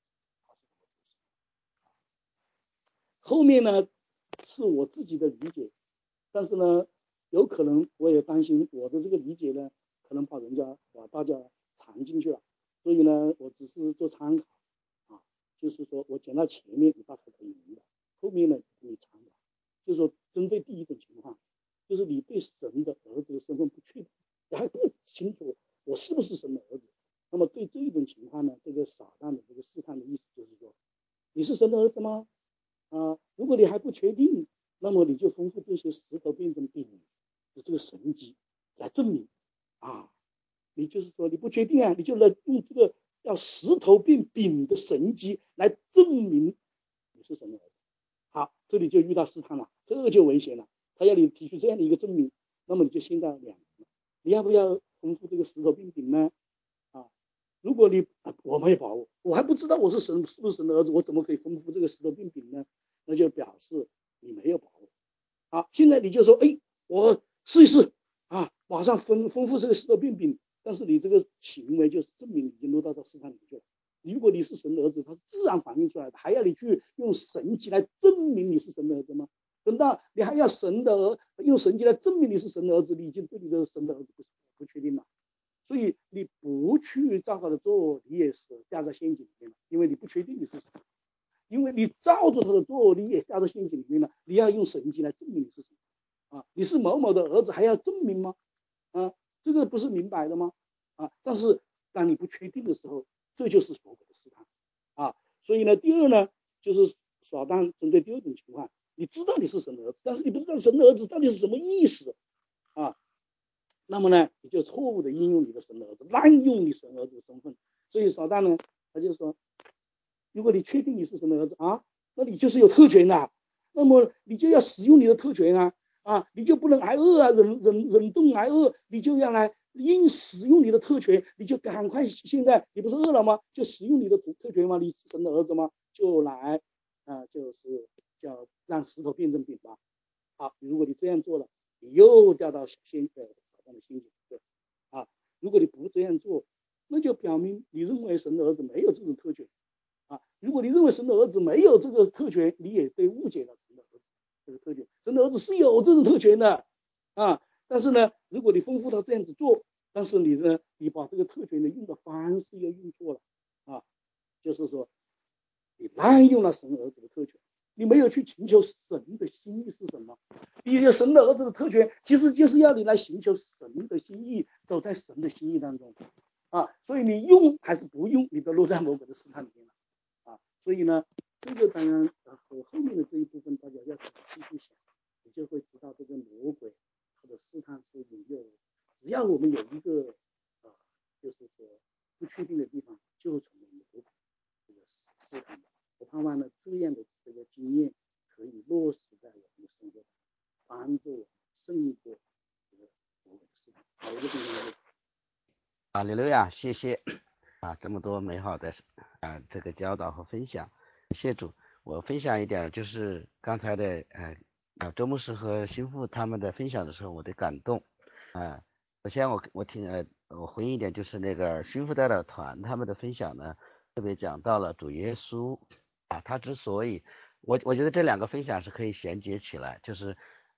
后面呢是我自己的理解，但是呢，有可能我也担心我的这个理解呢，可能把人家把大家藏进去了，所以呢，我只是做参考啊，就是说我讲到前面你大概可以明白，后面呢你参考，就是说针对第一种情况，就是你对神的儿子的身份不确定，你还不清楚我是不是神的儿子，那么对这一种情况呢，这个撒旦的这个试探的意思就是说，你是神的儿子吗？啊，如果你还不确定，那么你就吩咐这些石头变成饼的这个神迹来证明啊，你就是说你不确定啊，你就来用这个要石头变饼的神迹来证明你是神的儿子。好，这里就遇到试探了，这个就危险了。他要你提出这样的一个证明，那么你就陷到两难，你要不要吩咐这个石头变饼呢？啊，如果你我没有把握，我还不知道我是神是不是神的儿子，我怎么可以吩咐这个石头变饼呢？那就表示你没有把握。好，现在你就说，哎，我试一试啊，马上吩吩咐这个石头变饼，但是你这个行为就是证明已经落到这试探里去了。如果你是神的儿子，他自然反映出来的，还要你去用神迹来证明你是神的儿子吗？等到你还要神的儿用神迹来证明你是神的儿子，你已经对你的神的儿子不不确定了。所以你不去照他的做，你也是掉在陷阱里面了，因为你不确定你是什么。因为你照着他的做，你也掉到陷阱里面了。你要用神迹来证明你是什么啊？你是某某的儿子，还要证明吗？啊，这个不是明白的吗？啊，但是当你不确定的时候，这就是魔鬼的试探啊。所以呢，第二呢，就是撒旦针对第二种情况，你知道你是神的儿子，但是你不知道神的儿子到底是什么意思啊。那么呢，你就错误的应用你的神的儿子，滥用你神儿子的身份。所以撒旦呢，他就说，如果你确定你是神的儿子啊，那你就是有特权的，那么你就要使用你的特权啊啊，你就不能挨饿啊，忍忍忍冻挨饿，你就要来应使用你的特权，你就赶快现在你不是饿了吗？就使用你的特权吗？你是神的儿子吗？就来啊，就是叫让石头变成饼吧。好，如果你这样做了，你又掉到陷呃撒旦的陷阱里啊。如果你不这样做，那就表明你认为神的儿子没有这种特权。啊，如果你认为神的儿子没有这个特权，你也被误解了神的儿子这个特权。神的儿子是有这种特权的啊，但是呢，如果你吩咐他这样子做，但是你呢，你把这个特权的用的方式又用错了啊，就是说你滥用了神儿子的特权，你没有去寻求神的心意是什么？你有神的儿子的特权，其实就是要你来寻求神的心意，走在神的心意当中啊，所以你用还是不用，你都落在魔鬼的试探里面了。啊，所以呢，这个当然呃和后面的这一部分大家要仔细去想，你就会知道这个魔鬼他的试探是引诱，只要我们有一个呃，就是说不确定的地方，就成为魔鬼这个试探的。我盼望呢这样的这个经验可以落实在我们的生活中，帮助我胜过这个魔鬼的试探。好，我就分享这个。 啊，刘刘呀，谢谢啊，这么多美好的啊这个教导和分享，谢主。我分享一点，就是刚才的呃啊周牧师和心腹他们的分享的时候，我的感动啊。首先我我听呃我回应一点，就是那个心腹代表团他们的分享呢，特别讲到了主耶稣啊，他之所以我我觉得这两个分享是可以衔接起来，就是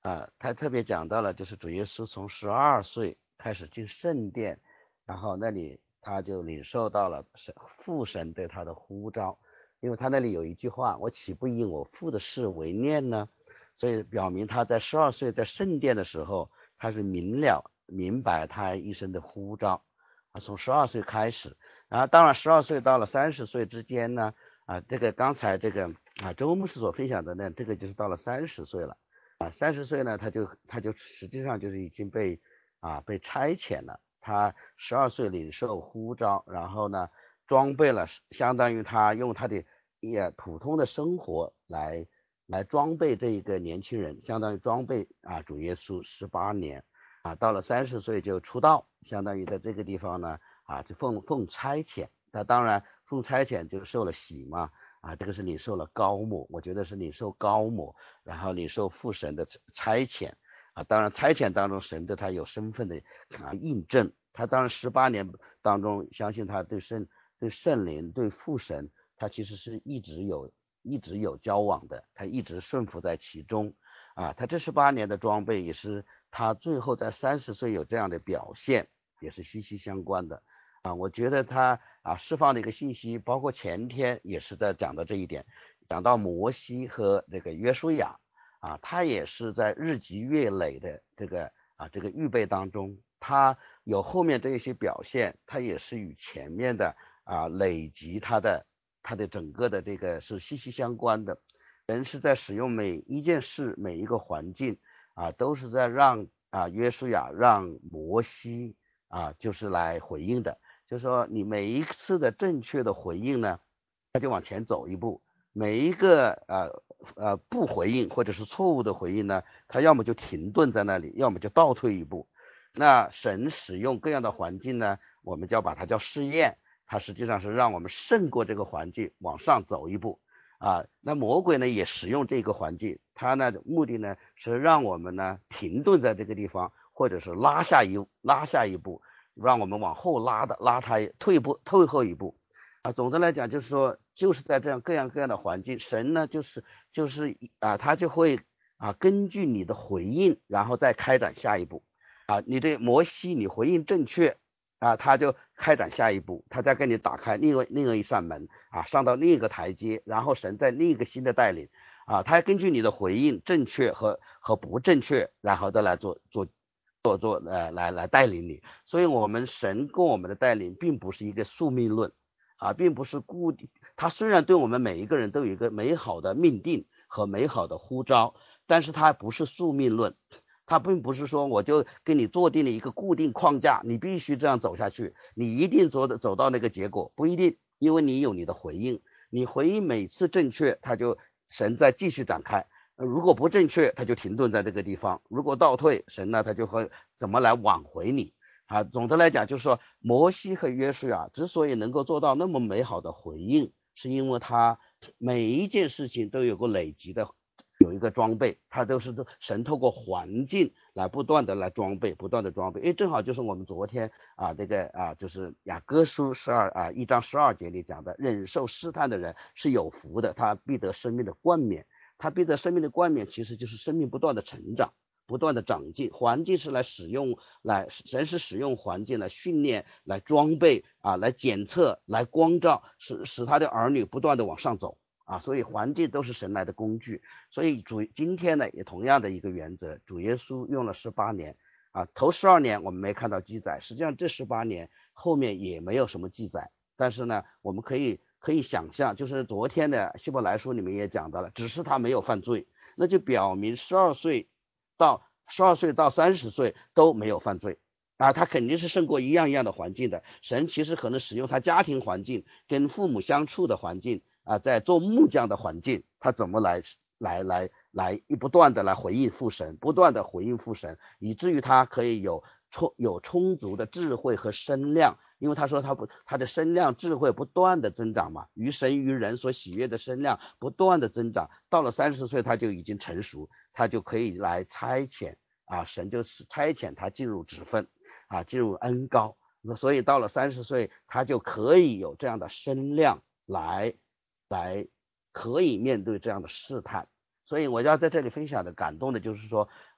啊，他特别讲到了，就是主耶稣从十二岁开始进圣殿，然后那里他就领受到了神父神对他的呼召，因为他那里有一句话，我岂不以我父的事为念呢？所以表明他在十二岁在圣殿的时候，他是明了明白他一生的呼召，啊，从十二岁开始，然后当然十二岁到了三十岁之间呢，啊，这个刚才这个啊周牧师所分享的呢，这个就是到了三十岁了。啊，三十岁呢，他就他就实际上就是已经被啊被差遣了。他十二岁领受呼召，然后呢装备了，相当于他用他的也普通的生活来来装备这一个年轻人，相当于装备啊主耶稣十八年啊，到了三十岁就出道，相当于在这个地方呢啊就奉奉差遣。他当然奉差遣就受了洗嘛。啊，这个是领受了高抹，我觉得是领受高抹，然后领受父神的差遣啊。当然差遣当中，神对他有身份的啊印证。他当然十八年当中，相信他对圣对圣灵对父神，他其实是一直有一直有交往的，他一直顺服在其中啊。他这十八年的装备也是他最后在三十岁有这样的表现，也是息息相关的。啊，我觉得他啊释放的一个信息，包括前天也是在讲到这一点，讲到摩西和这个约书亚啊，他也是在日积月累的这个啊这个预备当中，他有后面这一些表现，他也是与前面的啊累积他的他的整个的这个是息息相关的。人是在使用每一件事每一个环境啊，都是在让啊约书亚让摩西啊就是来回应的。就是说你每一次的正确的回应呢，他就往前走一步，每一个呃呃不回应或者是错误的回应呢，他要么就停顿在那里，要么就倒退一步。那神使用各样的环境呢，我们就要把它叫试验，它实际上是让我们胜过这个环境往上走一步啊。那魔鬼呢也使用这个环境，他呢目的呢是让我们呢停顿在这个地方，或者是拉下一拉下一步，让我们往后拉的拉他退步退后一步啊。总的来讲就是说，就是在这样各样各样的环境，神呢就是就是啊，他就会啊根据你的回应，然后再开展下一步啊。你对摩西你回应正确啊，他就开展下一步，他再给你打开另外另外一扇门啊，上到另一个台阶，然后神在另一个新的带领啊，他根据你的回应正确和和不正确，然后再来做做。做做呃来来带领你。所以我们神跟我们的带领并不是一个宿命论啊，并不是固定，他虽然对我们每一个人都有一个美好的命定和美好的呼召，但是他不是宿命论，他并不是说我就给你做定了一个固定框架，你必须这样走下去，你一定走的走到那个结果，不一定，因为你有你的回应，你回应每次正确，他就神再继续展开。如果不正确，他就停顿在这个地方；如果倒退，神呢他就会怎么来挽回你啊？总的来讲，就是说摩西和约书亚之所以能够做到那么美好的回应，是因为他每一件事情都有个累积的，有一个装备，他都是神透过环境来不断的来装备，不断的装备。诶，正好就是我们昨天啊这个啊就是雅各书十二啊一章十二节里讲的，忍受试探的人是有福的，他必得生命的冠冕。他必得生命的冠冕，其实就是生命不断的成长，不断的长进。环境是来使用，来神是使用环境来训练、来装备啊，来检测、来光照，使使他的儿女不断的往上走啊。所以环境都是神来的工具。所以主今天呢，也同样的一个原则，主耶稣用了十八年啊，头十二年我们没看到记载，实际上这十八年后面也没有什么记载，但是呢，我们可以。可以想象，就是昨天的希伯来书里面也讲到了，只是他没有犯罪，那就表明十二岁到十二岁到三十岁都没有犯罪啊，他肯定是胜过一样一样的环境的。神其实可能使用他家庭环境、跟父母相处的环境啊，在做木匠的环境，他怎么来来来来不断的来回应父神，不断的回应父神，以至于他可以有充有充足的智慧和声量。因为他说他不，他的声量智慧不断的增长嘛，于神于人所喜悦的声量不断的增长，到了三十岁他就已经成熟，他就可以来差遣啊，神就是差遣他进入职分啊，进入恩膏，所以到了三十岁他就可以有这样的声量来来可以面对这样的试探。所以我要在这里分享的感动的就是说，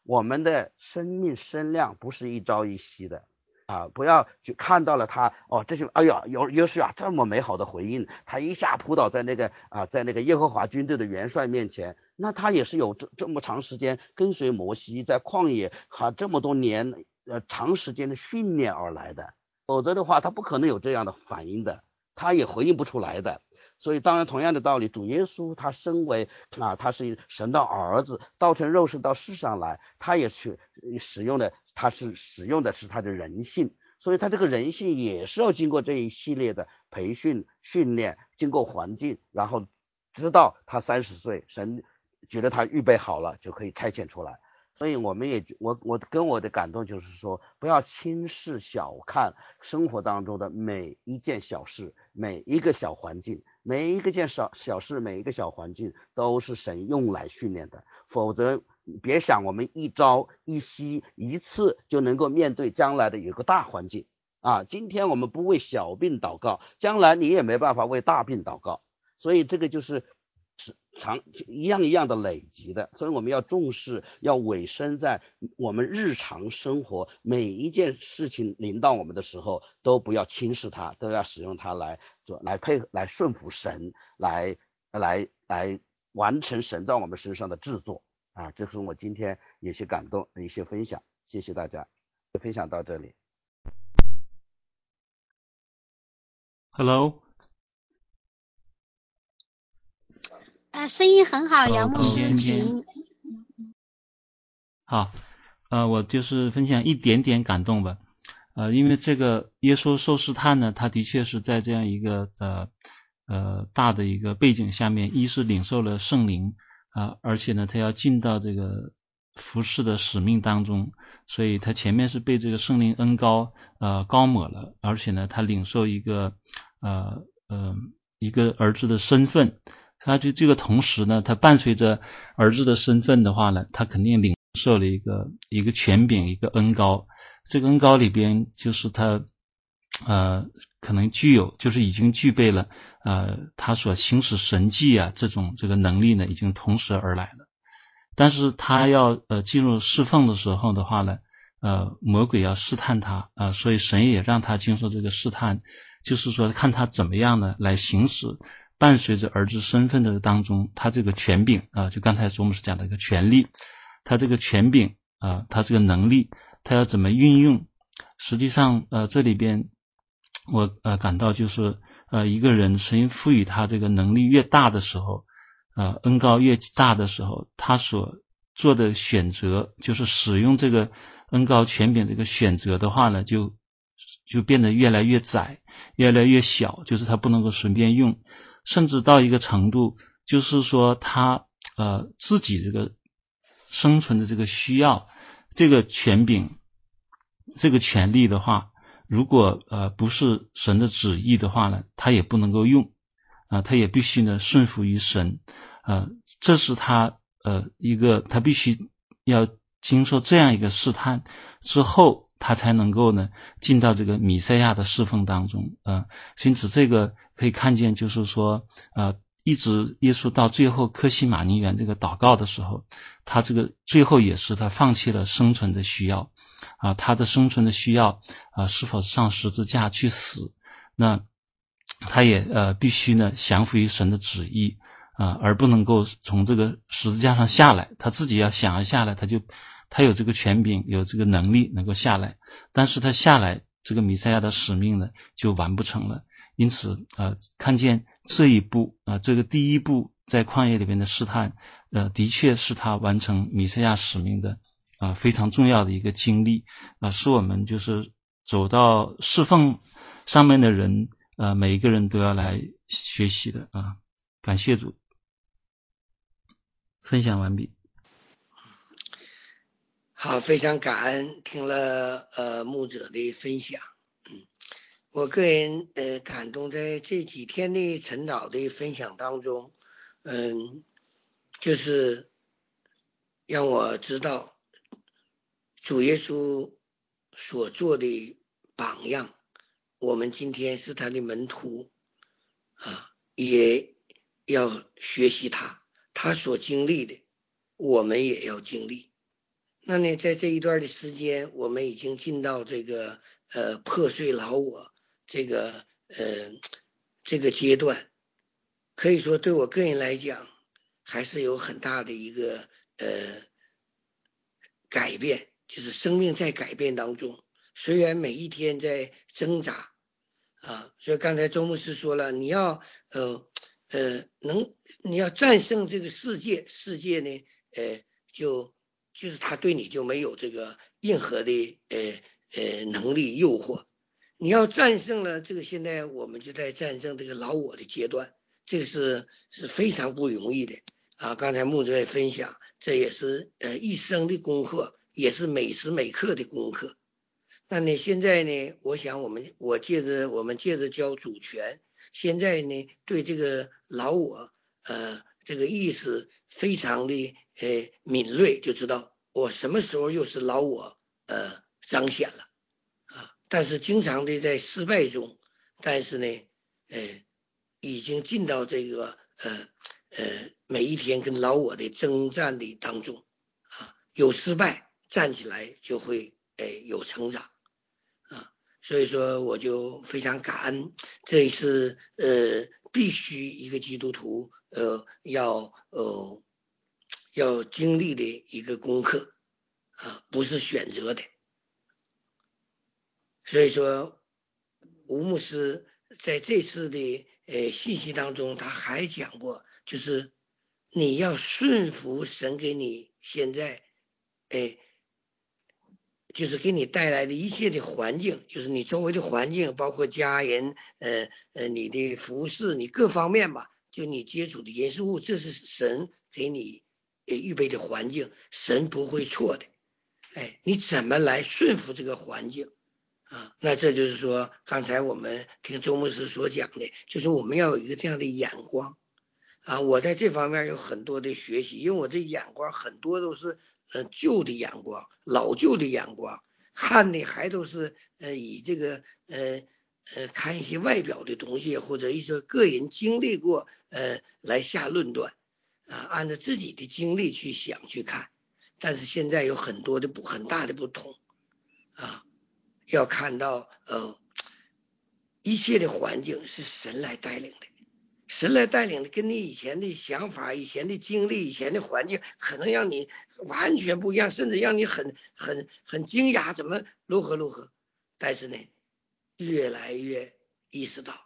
我们的生命身量不是一朝一夕的啊，不要就看到了他哦，这些哎呀，有约书亚这么美好的回应，他一下扑倒在那个啊，在那个耶和华军队的元帅面前，那他也是有这这么长时间跟随摩西在旷野哈、啊、这么多年呃长时间的训练而来的，否则的话他不可能有这样的反应的，他也回应不出来的。所以当然同样的道理，主耶稣他身为啊，他是神的儿子，道成肉身到世上来，他也去使用的，他是使用的是他的人性，所以他这个人性也是要经过这一系列的培训训练，经过环境，然后直到他三十岁，神觉得他预备好了，就可以差遣出来。所以我们也我我跟我的感动就是说，不要轻视小看生活当中的每一件小事，每一个小环境，每一个件小小事，每一个小环境都是神用来训练的，否则别想我们一朝一夕一次就能够面对将来的有个大环境啊！今天我们不为小病祷告，将来你也没办法为大病祷告，所以这个就是长一样一样的累积的，所以我们要重视，要委身在我们日常生活每一件事情临到我们的时候，都不要轻视它，都要使用它来做，来配合，来顺服神，来来来完成神在我们身上的制作啊！这是我今天有些感动的一些分享，谢谢大家，分享到这里。 Hello。 呃，声音很好，姚牧师， 今请。 好，呃，我就是分享一点点感动吧。呃，因为这个耶稣受试探呢，他的确是在这样一个呃呃大的一个背景下面，一是领受了圣灵啊、呃，而且呢，他要进到这个服事的使命当中，所以他前面是被这个圣灵恩膏呃膏抹了，而且呢，他领受一个呃呃一个儿子的身份。他就这个同时呢，他伴随着儿子的身份的话呢，他肯定领受了一个一个权柄，一个恩膏。这个恩膏里边就是他呃可能具有，就是已经具备了呃他所行使神迹啊这种这个能力呢，已经同时而来了。但是他要呃进入侍奉的时候的话呢，呃魔鬼要试探他啊、呃，所以神也让他经受这个试探，就是说看他怎么样呢来行使伴随着儿子身份的当中，他这个权柄啊、呃，就刚才卓牧师讲的一个权利，他这个权柄啊、呃，他这个能力，他要怎么运用？实际上呃这里边我呃感到就是呃一个人神赋予他这个能力越大的时候，呃恩膏越大的时候，他所做的选择，就是使用这个恩膏权柄这个选择的话呢，就就变得越来越窄，越来越小，就是他不能够随便用，甚至到一个程度，就是说他呃自己这个生存的这个需要，这个权柄，这个权利的话，如果呃不是神的旨意的话呢，他也不能够用啊、呃，他也必须呢顺服于神啊、呃，这是他呃一个他必须要经受这样一个试探之后，他才能够呢进到这个弥赛亚的侍奉当中啊、呃。因此这个可以看见，就是说呃一直耶稣到最后客西马尼园这个祷告的时候，他这个最后也是他放弃了生存的需要啊、呃，他的生存的需要啊、呃、是否上十字架去死，那他也呃必须呢降服于神的旨意啊、呃，而不能够从这个十字架上下来，他自己要想要下来，他就他有这个权柄，有这个能力能够下来，但是他下来这个弥赛亚的使命呢就完不成了。因此呃看见这一步啊、呃，这个第一步在旷野里面的试探呃的确是他完成弥赛亚使命的啊、呃、非常重要的一个经历啊、呃，是我们就是走到侍奉上面的人呃每一个人都要来学习的啊。感谢主。分享完毕。 好，非常感恩听了呃牧者的分享。嗯，我个人呃感动在这几天的晨祷的分享当中，嗯，就是让我知道主耶稣所做的榜样，我们今天是他的门徒啊，也要学习他，他所经历的，我们也要经历。 那呢，在这一段的时间，我们已经进到这个呃破碎老我这个呃这个阶段，可以说对我个人来讲，还是有很大的一个呃改变，就是生命在改变当中，虽然每一天在挣扎啊，所以刚才周牧师说了，你要呃呃能你要战胜这个世界，世界呢呃就就是他对你就没有这个任何的呃呃能力诱惑，你要战胜了这个，现在我们就在战胜这个老我的阶段，这个是是非常不容易的啊。刚才牧者也分享，这也是呃一生的功课，也是每时每刻的功课。那你现在呢，我想我们我借着我们借着教主权，现在呢对这个老我呃这个意识非常的呃敏锐，就知道我什么时候又是老我呃彰显了啊。但是经常的在失败中，但是呢呃已经进到这个呃呃每一天跟老我的征战的当中啊，有失败站起来就会呃有成长。啊，所以说我就非常感恩，这是呃必须一个基督徒呃要呃要经历的一个功课啊，不是选择的。所以说，吴牧师在这次的呃信息当中，他还讲过，就是你要顺服神给你现在哎。就是给你带来的一切的环境，就是你周围的环境，包括家人，呃呃，你的服饰，你各方面吧，就你接触的人事物，这是神给你预备的环境，神不会错的。哎，你怎么来顺服这个环境啊？那这就是说，刚才我们听周牧师所讲的，就是我们要有一个这样的眼光啊。我在这方面有很多的学习，因为我这眼光很多都是。呃，旧的眼光，老旧的眼光，看的还都是呃以这个呃呃看一些外表的东西，或者一些个人经历过呃来下论断啊，按照自己的经历去想去看。但是现在有很多的不很大的不同啊，要看到呃一切的环境是神来带领的。神来带领的，跟你以前的想法、以前的经历、以前的环境，可能让你完全不一样，甚至让你很很很惊讶，怎么如何如何？但是呢，越来越意识到，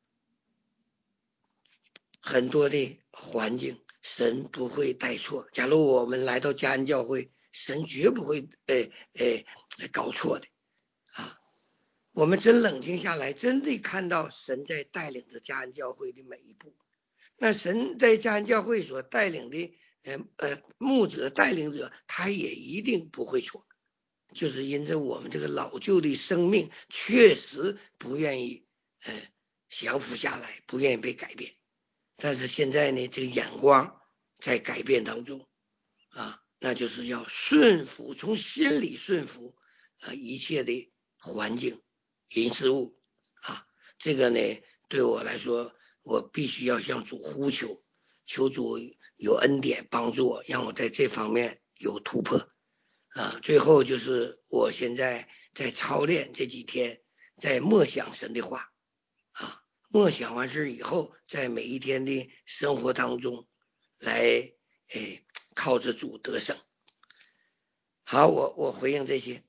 很多的环境，神不会带错。假如我们来到嘉恩教会，神绝不会诶诶、呃呃、搞错的啊。我们真冷静下来，真的看到神在带领着嘉恩教会的每一步。那神在嘉恩教会所带领的呃呃牧者带领者，他也一定不会错，就是因着我们这个老旧的生命确实不愿意呃降服下来，不愿意被改变。但是现在呢，这个眼光在改变当中啊，那就是要顺服，从心里顺服啊一切的环境、人事物啊，这个呢对我来说。我必须要向主呼求，求主有恩典帮助我，让我在这方面有突破啊。最后就是我现在在操练这几天，在默想神的话啊，默想完事以后，在每一天的生活当中来，哎，靠着主得胜。好，我我回应这些。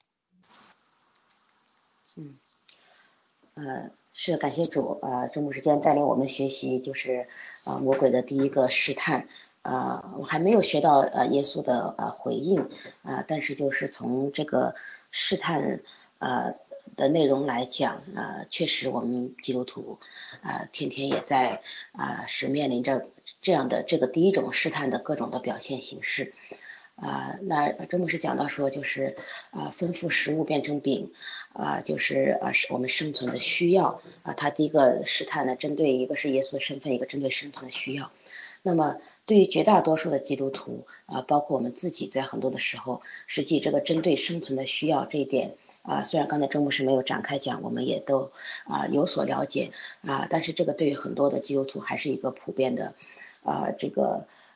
嗯，呃。是感谢主啊、呃，中午时间带领我们学习就是啊、呃、魔鬼的第一个试探啊、呃，我还没有学到呃耶稣的呃回应啊、呃，但是就是从这个试探呃的内容来讲啊、呃，确实我们基督徒啊、呃、天天也在啊、呃、是面临着这样的这个第一种试探的各种的表现形式。啊、呃，那周牧师讲到说，就是啊、呃，吩咐食物变成饼，啊、呃，就是啊，是、呃、我们生存的需要啊、呃。他第一个试探呢，针对一个是耶稣的身份，一个针对生存的需要。那么对于绝大多数的基督徒啊、呃，包括我们自己，在很多的时候，实际这个针对生存的需要这一点啊、呃，虽然刚才周牧师没有展开讲，我们也都啊、呃、有所了解啊、呃，但是这个对于很多的基督徒还是一个普遍的啊、呃、这个。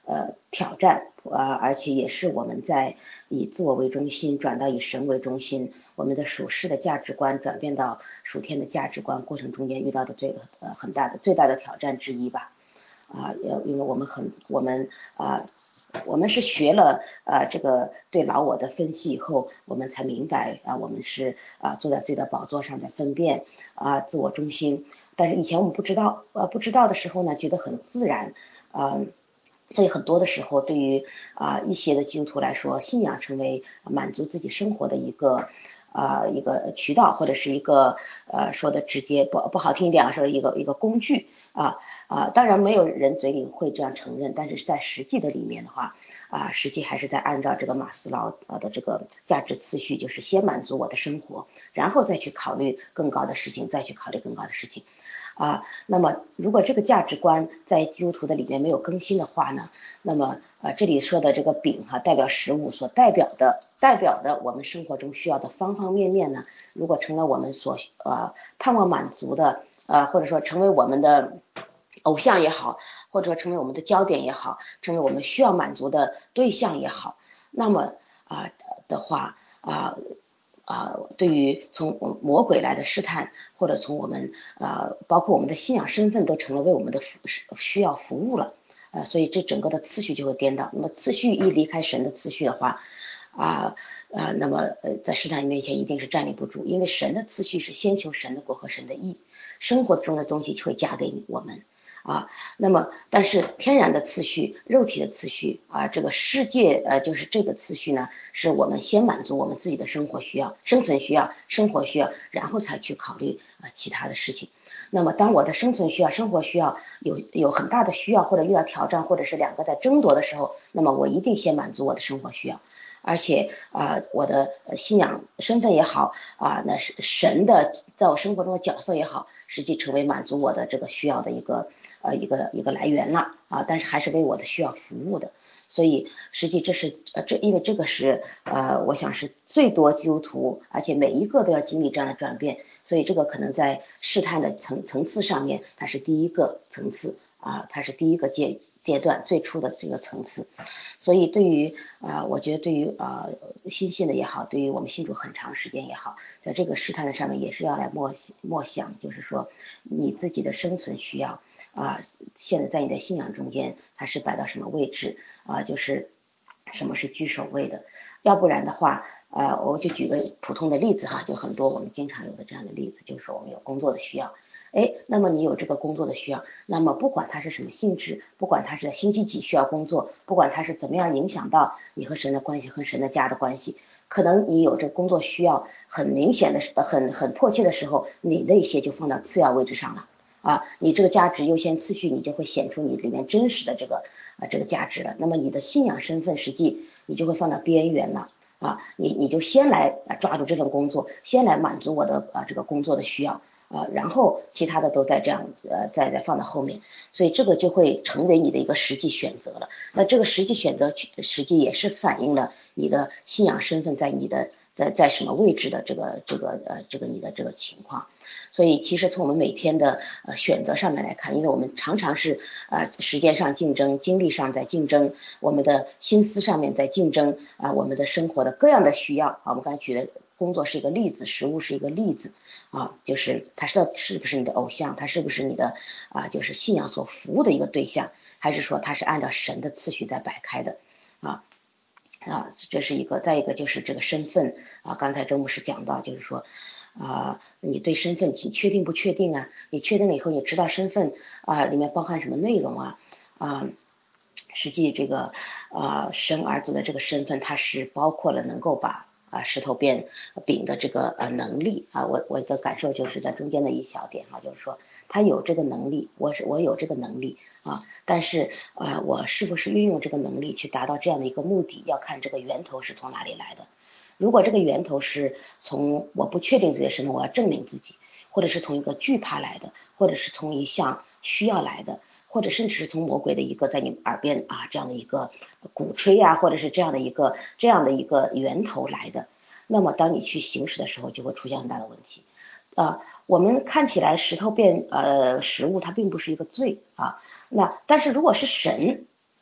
呃挑战，呃而且也是我们在以自我为中心转到以神为中心，我们的属世的价值观转变到属天的价值观过程中间遇到的最呃很大的最大的挑战之一吧。啊，因为我们很我们啊，我们是学了啊这个对老我的分析以后，我们才明白啊，我们是啊坐在自己的宝座上在分辨啊自我中心，但是以前我们不知道，呃不知道的时候呢，觉得很自然，啊，所以很多的时候，对于啊一些的基督徒来说，信仰成为满足自己生活的一个啊一个渠道，或者是一个呃说的直接不不好听一点啊，说一个一个工具。啊啊，当然没有人嘴里会这样承认，但是在实际的里面的话，啊，实际还是在按照这个马斯劳的这个价值次序，就是先满足我的生活，然后再去考虑更高的事情，再去考虑更高的事情。啊，那么如果这个价值观在基督徒的里面没有更新的话呢，那么呃这里说的这个饼哈、啊，代表食物所代表的代表的我们生活中需要的方方面面呢，如果成了我们所呃盼望满足的。呃，或者说成为我们的偶像也好，或者说成为我们的焦点也好，成为我们需要满足的对象也好，那么啊、呃、的话啊啊、呃，对于从魔鬼来的试探，或者从我们啊、呃，包括我们的信仰身份都成了为我们的需要服务了，呃，所以这整个的次序就会颠倒。那么次序一离开神的次序的话，啊啊，那么呃在试探面前一定是站立不住，因为神的次序是先求神的国和神的义。生活中的东西会加给我们啊，那么但是天然的次序、肉体的次序啊，这个世界呃就是这个次序呢，是我们先满足我们自己的生活需要、生存需要、生活需要，然后才去考虑啊其他的事情。那么当我的生存需要、生活需要有有很大的需要，或者遇到挑战，或者是两个在争夺的时候，那么我一定先满足我的生活需要。而且啊、呃，我的信仰身份也好啊、呃，那是神的在我生活中的角色也好，实际成为满足我的这个需要的一个呃一个一个来源了啊，但是还是为我的需要服务的。所以实际这是呃这因为这个是呃我想是最多基督徒，而且每一个都要经历这样的转变，所以这个可能在试探的层层次上面，它是第一个层次啊，它是第一个阶阶段最初的这个层次。所以对于啊、呃，我觉得对于啊、呃、新信的也好，对于我们信主很长时间也好，在这个试探的上面也是要来默默想，就是说你自己的生存需要啊、呃，现在在你的信仰中间它是摆到什么位置啊、呃，就是什么是居首位的，要不然的话啊、呃，我就举个普通的例子哈，就很多我们经常有的这样的例子，就是说我们有工作的需要。哎，那么你有这个工作的需要，那么不管它是什么性质，不管它是在星期几需要工作，不管它是怎么样影响到你和神的关系和神的家的关系，可能你有这工作需要很明显的很很迫切的时候，你那些就放到次要位置上了啊，你这个价值优先次序你就会显出你里面真实的这个啊这个价值了，那么你的信仰身份实际你就会放到边缘了啊，你你就先来抓住这份工作，先来满足我的啊这个工作的需要。啊，然后其他的都在这样呃再再放到后面，所以这个就会成为你的一个实际选择了。那这个实际选择实际也是反映了你的信仰身份在你的在在什么位置的这个这个呃这个你的这个情况。所以其实从我们每天的呃选择上面来看，因为我们常常是呃时间上竞争，精力上在竞争，我们的心思上面在竞争啊、呃，我们的生活的各样的需要啊，我们刚才举的工作是一个例子，食物是一个例子。啊，就是他是是不是你的偶像，他是不是你的啊，就是信仰所服务的一个对象，还是说他是按照神的次序在摆开的啊啊，这是一个。再一个就是这个身份啊，刚才周牧师讲到，就是说啊，你对身份你确定不确定啊？你确定了以后，你知道身份啊里面包含什么内容啊啊？实际这个啊神儿子的这个身份，它是包括了能够把啊，石头变饼的这个呃能力啊，我我的感受就是在中间的一小点啊，就是说他有这个能力，我是我有这个能力啊，但是啊，我是不是运用这个能力去达到这样的一个目的，要看这个源头是从哪里来的。如果这个源头是从我不确定自己的身份，我要证明自己，或者是从一个惧怕来的，或者是从一项需要来的。或者甚至是从魔鬼的一个在你耳边啊这样的一个鼓吹啊，或者是这样的一个这样的一个源头来的，那么当你去行使的时候，就会出现很大的问题啊、呃。我们看起来石头变呃食物，它并不是一个罪啊。那但是如果是神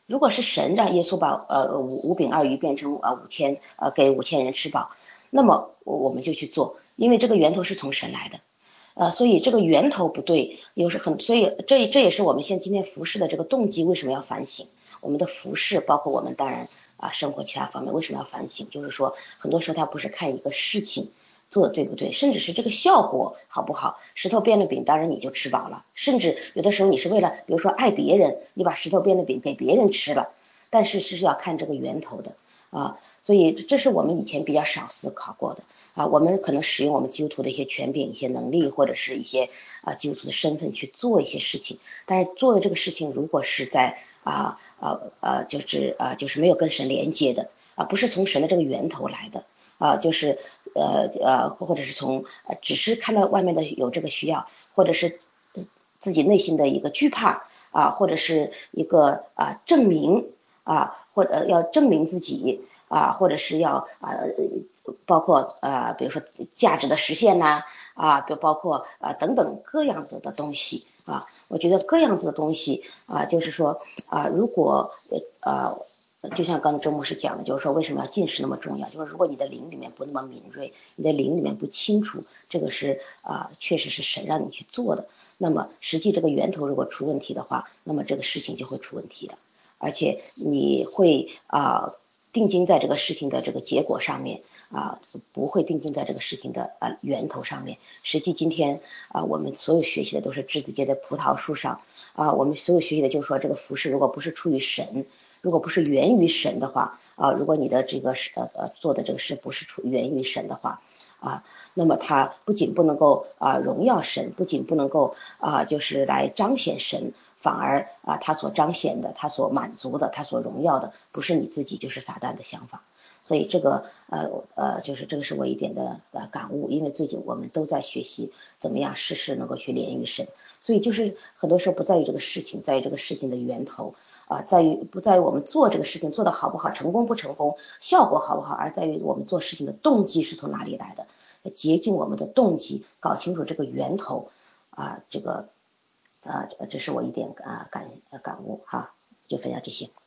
如果是神让耶稣把呃五五饼二鱼变成呃五千呃给五千人吃饱，那么我我们就去做，因为这个源头是从神来的，呃，所以这个源头不对，有时很，所以这这也是我们现今天服侍的这个动机，为什么要反省？我们的服侍，包括我们当然啊生活其他方面，为什么要反省？就是说，很多时候他不是看一个事情做的对不对，甚至是这个效果好不好。石头变了饼，当然你就吃饱了，甚至有的时候你是为了，比如说爱别人，你把石头变了饼给别人吃了，但是是要看这个源头的啊，所以这是我们以前比较少思考过的啊。我们可能使用我们基督徒的一些权柄、一些能力，或者是一些啊基督徒的身份去做一些事情，但是做的这个事情如果是在啊啊呃就是啊就是没有跟神连接的啊，不是从神的这个源头来的啊，就是呃呃或者是从呃只是看到外面的有这个需要，或者是自己内心的一个惧怕啊，或者是一个啊证明啊，或者要证明自己啊，或者是要啊包括啊比如说价值的实现呐啊，比如包括啊等等各样子的东西啊，我觉得各样子的东西啊，就是说啊如果呃就像刚才周牧师讲的，就是说为什么要进食那么重要，就是如果你的灵里面不那么敏锐，你的灵里面不清楚，这个是啊确实是神让你去做的，那么实际这个源头如果出问题的话，那么这个事情就会出问题的，而且你会啊定睛在这个事情的这个结果上面啊，不会定睛在这个事情的啊源头上面。实际今天啊我们所有学习的都是枝子结在葡萄树上啊，我们所有学习的就是说这个服事如果不是出于神，如果不是源于神的话啊，如果你的这个呃呃做的这个事不是出源于神的话啊，那么它不仅不能够啊荣耀神，不仅不能够啊就是来彰显神，反而啊他所彰显的，他所满足的，他所荣耀的，不是你自己就是撒旦的想法。所以这个呃呃就是这个是我一点的呃感悟，因为最近我们都在学习怎么样事事能够去连于神，所以就是很多时候不在于这个事情，在于这个事情的源头啊、呃，在于不在于我们做这个事情做得好不好，成功不成功，效果好不好，而在于我们做事情的动机是从哪里来的，洁净我们的动机，搞清楚这个源头啊、呃，这个啊、呃，这是我一点啊感感悟哈，就分享这些。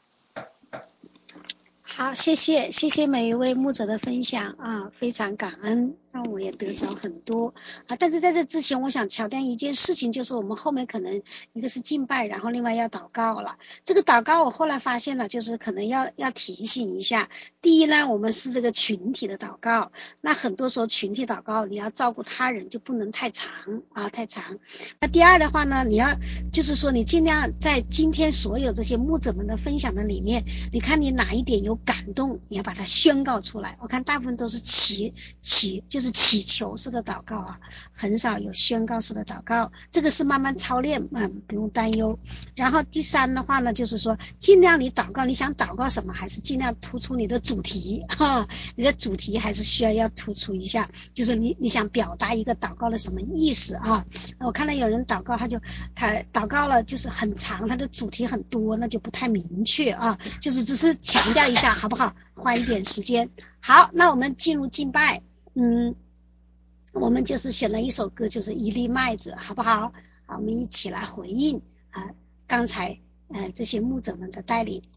好，谢谢谢谢每一位牧者的分享啊，非常感恩，让我也得着很多啊。但是在这之前，我想强调一件事情，就是我们后面可能一个是敬拜，然后另外要祷告了。这个祷告我后来发现了，就是可能要要提醒一下。第一呢，我们是这个群体的祷告，那很多时候群体祷告你要照顾他人就不能太长啊太长。那第二的话呢，你要就是说你尽量在今天所有这些牧者们的分享的里面，你看你哪一点有感动，你要把它宣告出来。我看大部分都是祈祈就是祈求式的祷告啊，很少有宣告式的祷告，这个是慢慢操练，嗯，不用担忧。然后第三的话呢，就是说尽量你祷告，你想祷告什么，还是尽量突出你的主题哈，你的主题还是需要要突出一下，就是你你想表达一个祷告的什么意思啊？我看到有人祷告，他就他祷告了就是很长，他的主题很多，那就不太明确啊，就是只是强调一下好不好？花一点时间。好，那我们进入敬拜，嗯，我们就是选了一首歌，就是一粒麦子，好不好？好，我们一起来回应啊、呃，刚才呃这些牧者们的带领。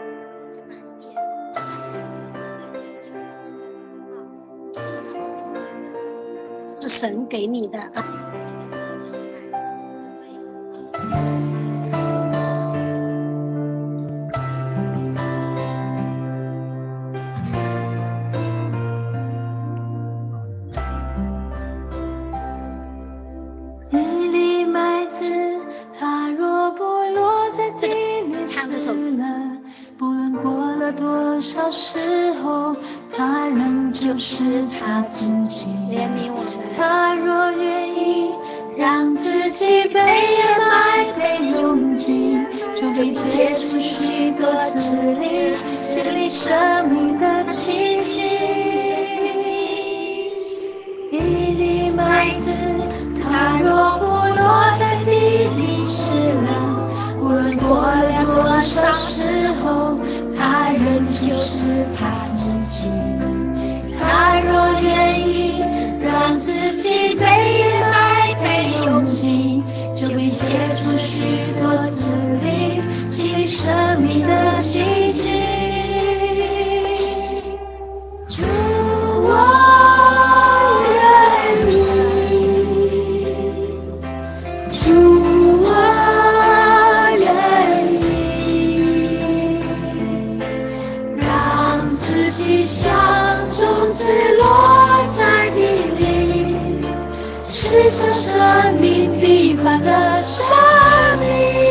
是神给你的啊。 一粒麦子，它若不落在地里死了，不论过了多少时候，它仍旧是它自己。 怜悯我们。 它若愿意让自己被掩埋、被拥挤，就会结出许多籽粒，建立生命的奇迹。一粒麦子，它若不落在地里死了，无论过了多少时候，它仍旧是它自己。它若愿意让自己被掩埋、被拥挤，就会结出许多籽粒，激励生命的世上生命平凡的生命。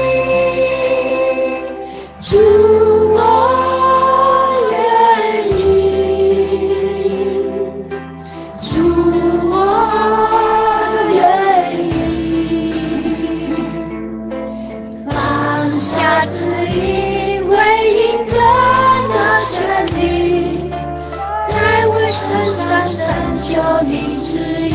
主我愿意，主我愿意，放下自以为应得的权利，在我身上成就你旨意。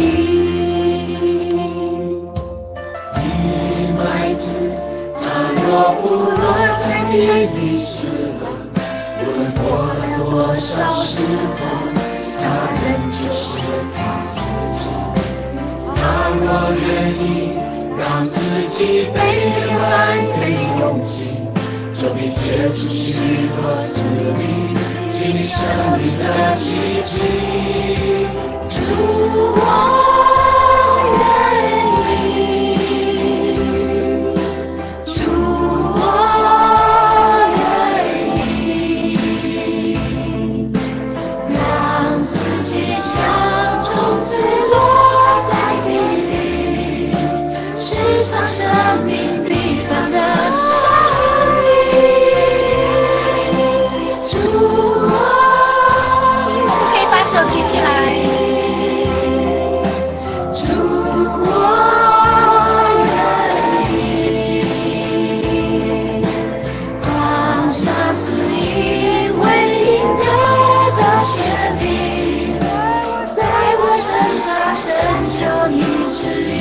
你麦子它若不落在地里死了，无论过了多少时候，它仍旧是他自己。他若愿意让自己被埋被用尽，就必结出许多子粒，经历生命的奇迹。主我愿意，主我愿意，让自己像种子落在地里，世上生命平凡的生命。主我，我们可以把手举起来。主我愿意，放下自以为应得的权利，在我身上成就你旨意。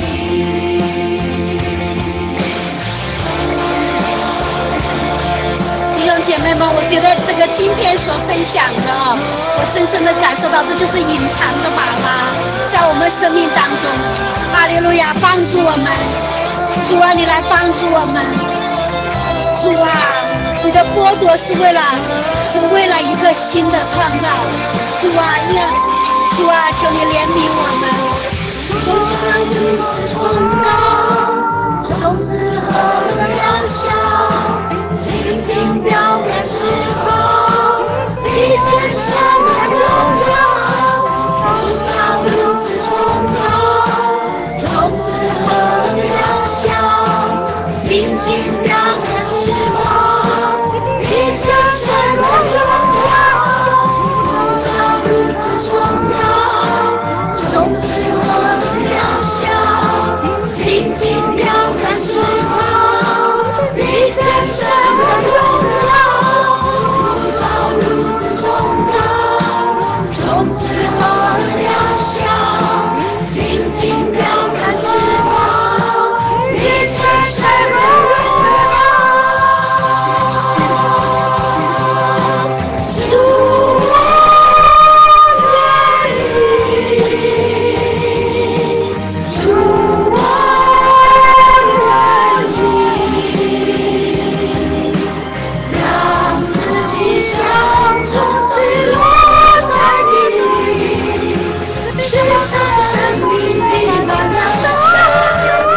弟兄姐妹们，我觉得这个今天所分享的哦，我深深的感受到这就是隐藏的玛拉，在我们生命当中，哈利路亚，帮助我们。主啊，你来帮助我们。主啊，你的剥夺是为了是为了一个新的创造。主啊，一个主啊，求你怜悯我们。风上如此崇高，种子何等渺小，历经标杆之后，必见神的荣耀。创造如此崇高，种子何等渺小，历经标杆之后，必见神的荣耀。创造如此崇高，种子何等渺小，历经标杆之后，必见神的荣耀。创造如此崇高，种子何等渺小，历经标杆之后，必见神的荣耀。主我愿意，主我愿意，让自己像种子落在地里，世上生命平凡的生命。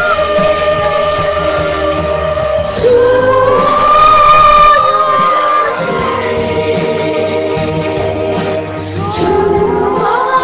主我愿意，主我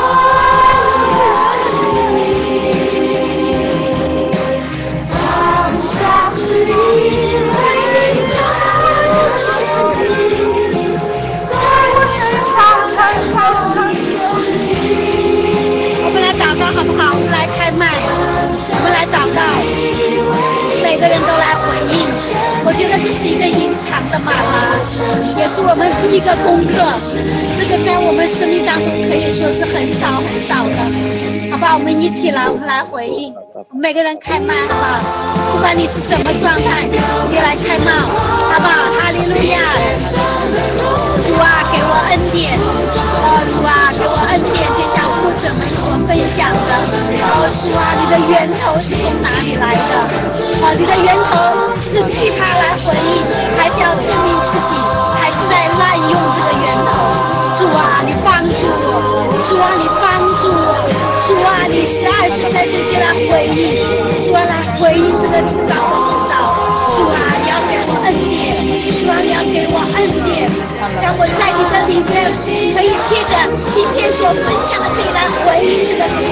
愿意，放下自以为得的权利，在我身上成就你旨意。我们来祷告好不好？我们来开麦，我们来祷告，每个人都来回应。我觉得这是一个隐藏的玛拉，也是我们第一个功课。这个在我们生命当中可以说是很少很少的，好不好？我们一起来，我们来回应。每个人开麦，好不好？不管你是什么状态，你来开麦，好不好？哈利路亚！主啊，给我恩典，哦，主啊，给我恩典，就像牧者们所分享的，哦，主啊，你的源头是从哪里来的？哦，你的源头是据他来回应，还是要证明自己，还是在滥用这个源头？主啊，你帮助我，主啊，你帮助我，主啊，你十二岁三岁就来回应，主啊，来回应这个至高的呼召，主啊，你要给我恩典，主啊，你要给我恩典，让我在你的里面可以借着今天所分享的，可以来回应这个得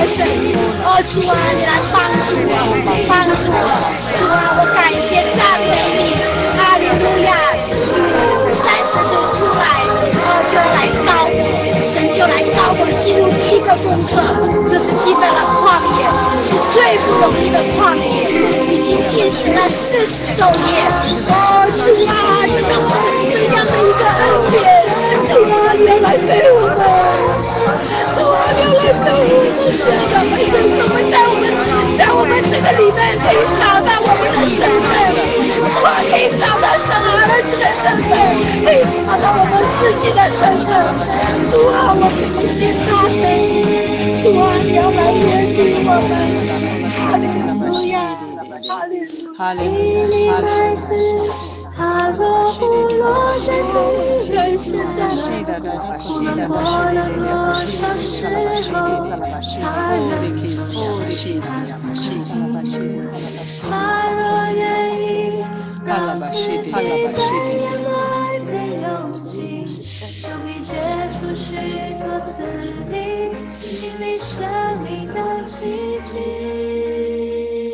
神。哦，主啊，你来帮助我，帮助我。主啊，我感谢赞美你，哈利路亚。三十岁出来，哦，就来高我，神就来高我，进入第一个功课，就是进到了旷野，是最不容易的旷野，已经进食了四十昼夜。哦，主啊，这是怎样的一个恩典？主啊，你要来给我们，主啊，你要来给我们这样的恩典，可不可以在我们在我们这个里面可以找到我们的身份？主啊，可以找到神儿子的身份，可以找到我们自己的身份。主啊，我感谢赞美你，主啊，你要来怜悯我们。哈利路亚，哈利路亚，哈利路亚，哈利路亚。他若不落在地，感谢赞美你，无论过了多少时候，他仍旧是他的心。他若愿意让自己被来被用尽，就必结出许多子民，经历生命的奇迹。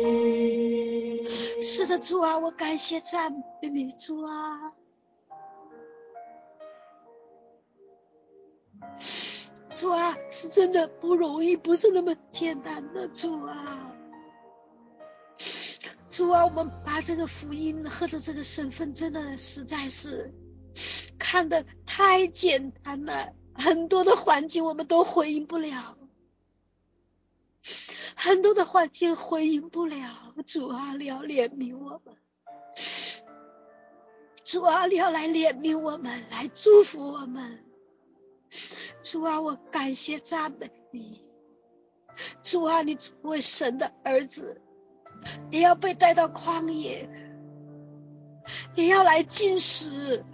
是的，主啊，我感谢赞美你，主啊。主啊，是真的不容易，不是那么简单的，主啊。主啊，我们把这个福音和着这个身份真的实在是看得太简单了，很多的环境我们都回应不了，很多的环境回应不了。主啊，你要怜悯我们，主啊，你要来怜悯我们，来祝福我们。主啊，我感谢赞美你。主啊，你作为神的儿子，也要被带到旷野，也要来进食，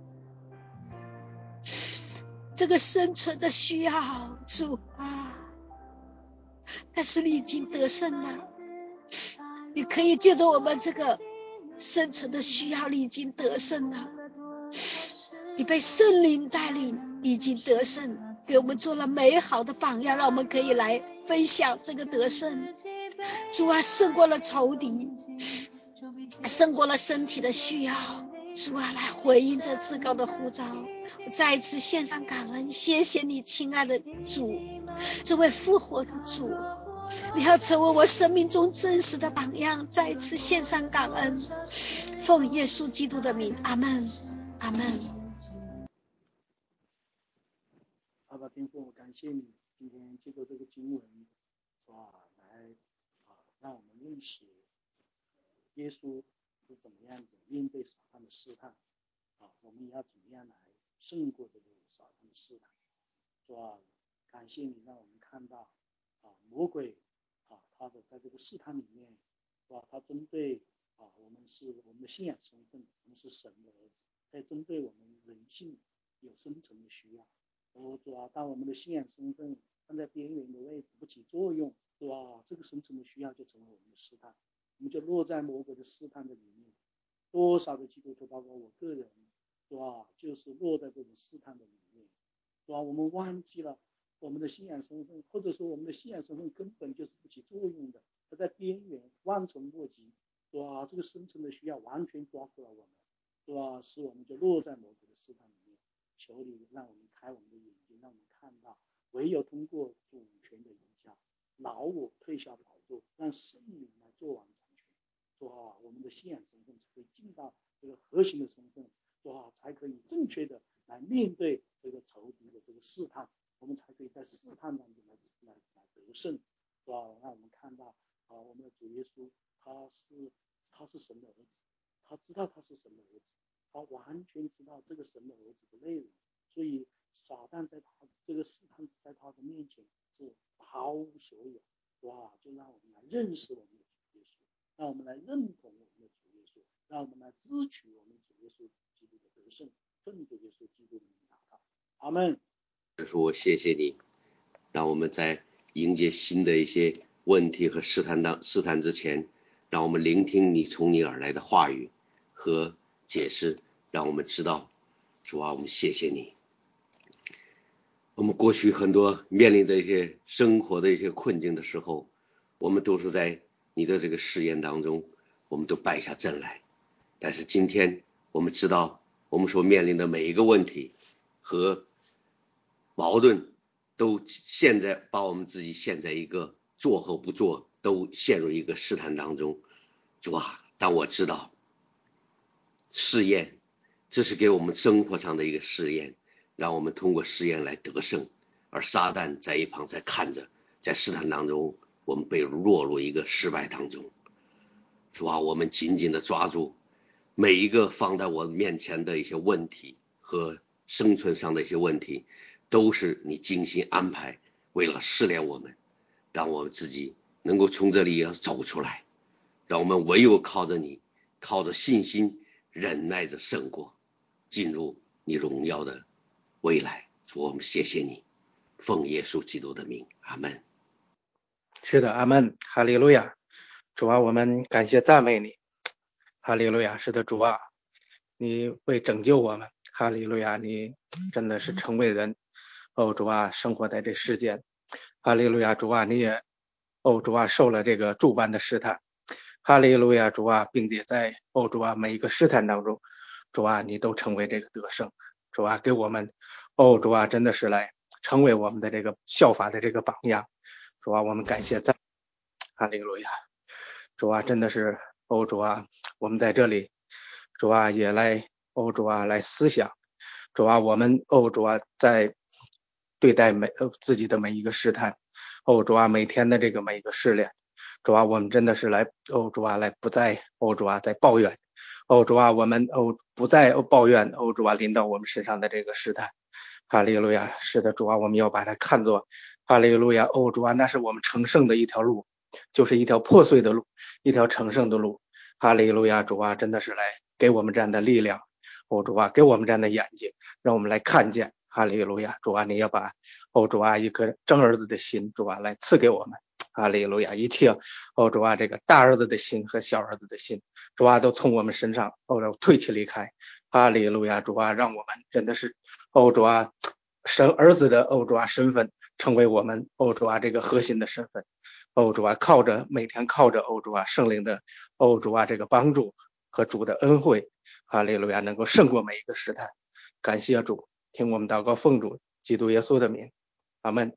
这个生存的需要，主啊。但是你已经得胜了，你可以借着我们这个生存的需要，你已经得胜了，你被圣灵带领，已经得胜，给我们做了美好的榜样，让我们可以来分享这个得胜。主啊，胜过了仇敌，胜过了身体的需要，主啊，来回应这至高的呼召。我再一次献上感恩，谢谢你亲爱的主，这位复活的主，你要成为我生命中真实的榜样。再一次献上感恩，奉耶稣基督的名，阿们，阿们。 阿爸天父，我感谢你今天借着这个经文啊，来啊，让我们认识耶稣是怎么样子面对撒旦的试探啊，我们也要怎么样来胜过这个撒旦的试探，是吧？感谢你让我们看到啊，魔鬼啊，他的在这个试探里面，是吧？他针对啊，我们是我们的信仰身份，我们是神的儿子，在针对我们人性有深层的需要。哦，主啊，当我们的信仰身份站在边缘的位置不起作用，是吧？这个深层的需要就成为我们的试探，我们就落在魔鬼的试探的里面。多少的基督徒，包括我个人，是吧？就是落在这种试探的里面，是吧？我们忘记了我们的信仰身份，或者说我们的信仰身份根本就是不起作用的，它在边缘望尘莫及，是吧？这个深层的需要完全抓住了我们，是吧？使我们就落在魔鬼的试探里面。求你让我们开我们的眼睛，让我们看到，唯有通过主权的赢家，老我退下宝座，让圣灵来做王掌权，说我们的信仰身份才可以进到这个核心的身份，说才可以正确的来面对这个仇敌的这个试探，我们才可以在试探当中来来来得胜，是吧？让我们看到啊，我们的主耶稣他是他是神的儿子，他知道他是神的儿子。他完全知道这个神的儿子的内容，所以撒旦在他这个试探在他的面前是毫无所有，哇！就让我们来认识我们的主耶稣，让我们来认同我们的主耶稣，让我们来支取我们主耶稣基督的得胜，奉主耶稣基督的名祷告，阿门。 说我谢谢你，让我们在迎接新的一些问题和试探当试探之前，让我们聆听你从你而来的话语和解释，让我们知道，主啊，我们谢谢你。 我们过去很多面临的一些生活的一些困境的时候，我们都是在你的这个试验当中，我们都败下阵来。但是今天我们知道，我们所面临的每一个问题和矛盾，都现在把我们自己陷在一个做和不做都陷入一个试探当中。主啊，但我知道试验，这是给我们生活上的一个试验，让我们通过试验来得胜，而撒旦在一旁在看着，在试探当中我们被落入一个失败当中。主啊，我们紧紧的抓住每一个放在我面前的一些问题和生存上的一些问题，都是你精心安排，为了试炼我们，让我们自己能够从这里要走出来，让我们唯有靠着你，靠着信心忍耐着胜过，进入你荣耀的未来。主，我们谢谢你，奉耶稣基督的名，阿们。 是的，阿们，哈利路亚。主啊，我们感谢赞美你，哈利路亚。是的，主啊，你为拯救我们，哈利路亚，你真的是成为人，哦主啊，生活在这世间，哈利路亚。主啊，你也哦主啊受了这个诸般的试探，哈利路亚。主啊，并且在哦主啊每一个试探当中，主啊你都成为这个得胜，主啊给我们哦主啊真的是来成为我们的这个效法的这个榜样，主啊我们感谢赞，哈利路亚。主啊真的是哦主啊，我们在这里主啊也来哦主啊来思想，主啊我们哦主啊在对待每呃自己的每一个试探，哦主啊每天的这个每一个试炼，主啊我们真的是来哦主啊来不再哦主啊在抱怨，哦主啊我们哦不再抱怨哦主啊临到我们身上的这个试探，哈利路亚。是的，主啊我们要把它看作哈利路亚，哦主啊那是我们成圣的一条路，就是一条破碎的路，一条成圣的路，哈利路亚。主啊真的是来给我们这样的力量，哦主啊给我们这样的眼睛，让我们来看见，哈利路亚。主啊你要把哦主啊一颗真儿子的心，主啊来赐给我们，哈利路亚。一切哦主啊这个大儿子的心和小儿子的心，主啊都从我们身上哦退去离开，哈利路亚。主啊让我们真的是哦主啊神儿子的哦主啊身份成为我们哦主啊这个核心的身份，哦主啊靠着每天靠着哦主啊圣灵的哦主啊这个帮助和主的恩惠，哈利路亚能够胜过每一个试探。感谢主，听我们祷告奉主基督耶稣的名，阿们。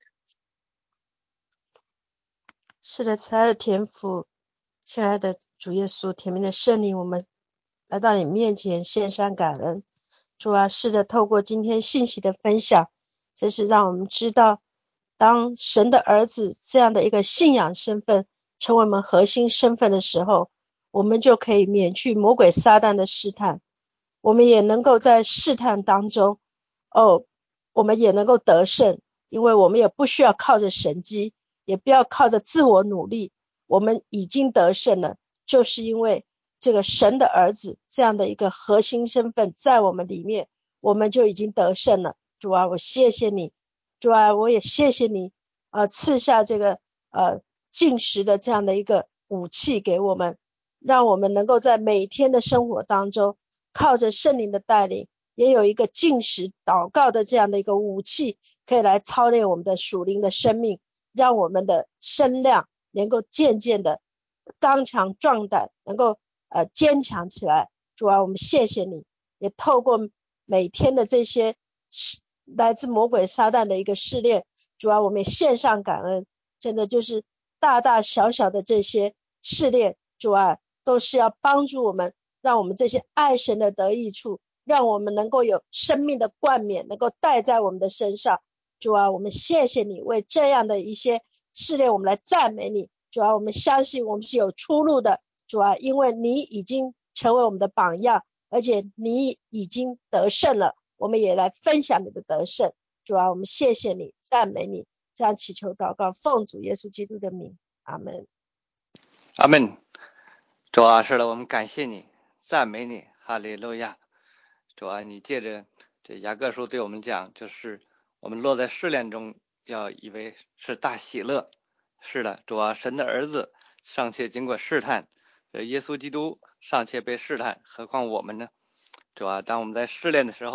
是的，慈爱的天父，亲爱的主耶稣，甜蜜的圣灵，我们来到你面前献上感恩。主啊，是的，透过今天信息的分享，真是让我们知道，当神的儿子这样的一个信仰身份成为我们核心身份的时候，我们就可以免去魔鬼撒旦的试探，我们也能够在试探当中哦，我们也能够得胜，因为我们也不需要靠着神迹，也不要靠着自我努力，我们已经得胜了，就是因为这个神的儿子这样的一个核心身份在我们里面，我们就已经得胜了。主啊，我谢谢你，主啊，我也谢谢你呃赐下这个呃禁食的这样的一个武器给我们，让我们能够在每天的生活当中靠着圣灵的带领，也有一个禁食祷告的这样的一个武器，可以来操练我们的属灵的生命，让我们的身量能够渐渐的刚强壮胆，能够呃坚强起来。主啊，我们谢谢你，也透过每天的这些来自魔鬼撒旦的一个试炼，主啊，我们也献上感恩，真的就是大大小小的这些试炼，主啊，都是要帮助我们，让我们这些爱神的得益处，让我们能够有生命的冠冕能够戴在我们的身上。主啊，我们谢谢你为这样的一些试炼，我们来赞美你。主啊，我们相信我们是有出路的。主啊，因为你已经成为我们的榜样，而且你已经得胜了，我们也来分享你的得胜。主啊，我们谢谢你，赞美你，这样祈求祷告，奉主耶稣基督的名，阿们。 阿们。主啊，是的，我们感谢你，赞美你，哈利路亚。主啊，你借着这雅各书对我们讲，就是我们落在试炼中，要以为是大喜乐。是的，主啊，神的儿子尚且经过试探，耶稣基督尚且被试探，何况我们呢？主啊，当我们在试炼的时候，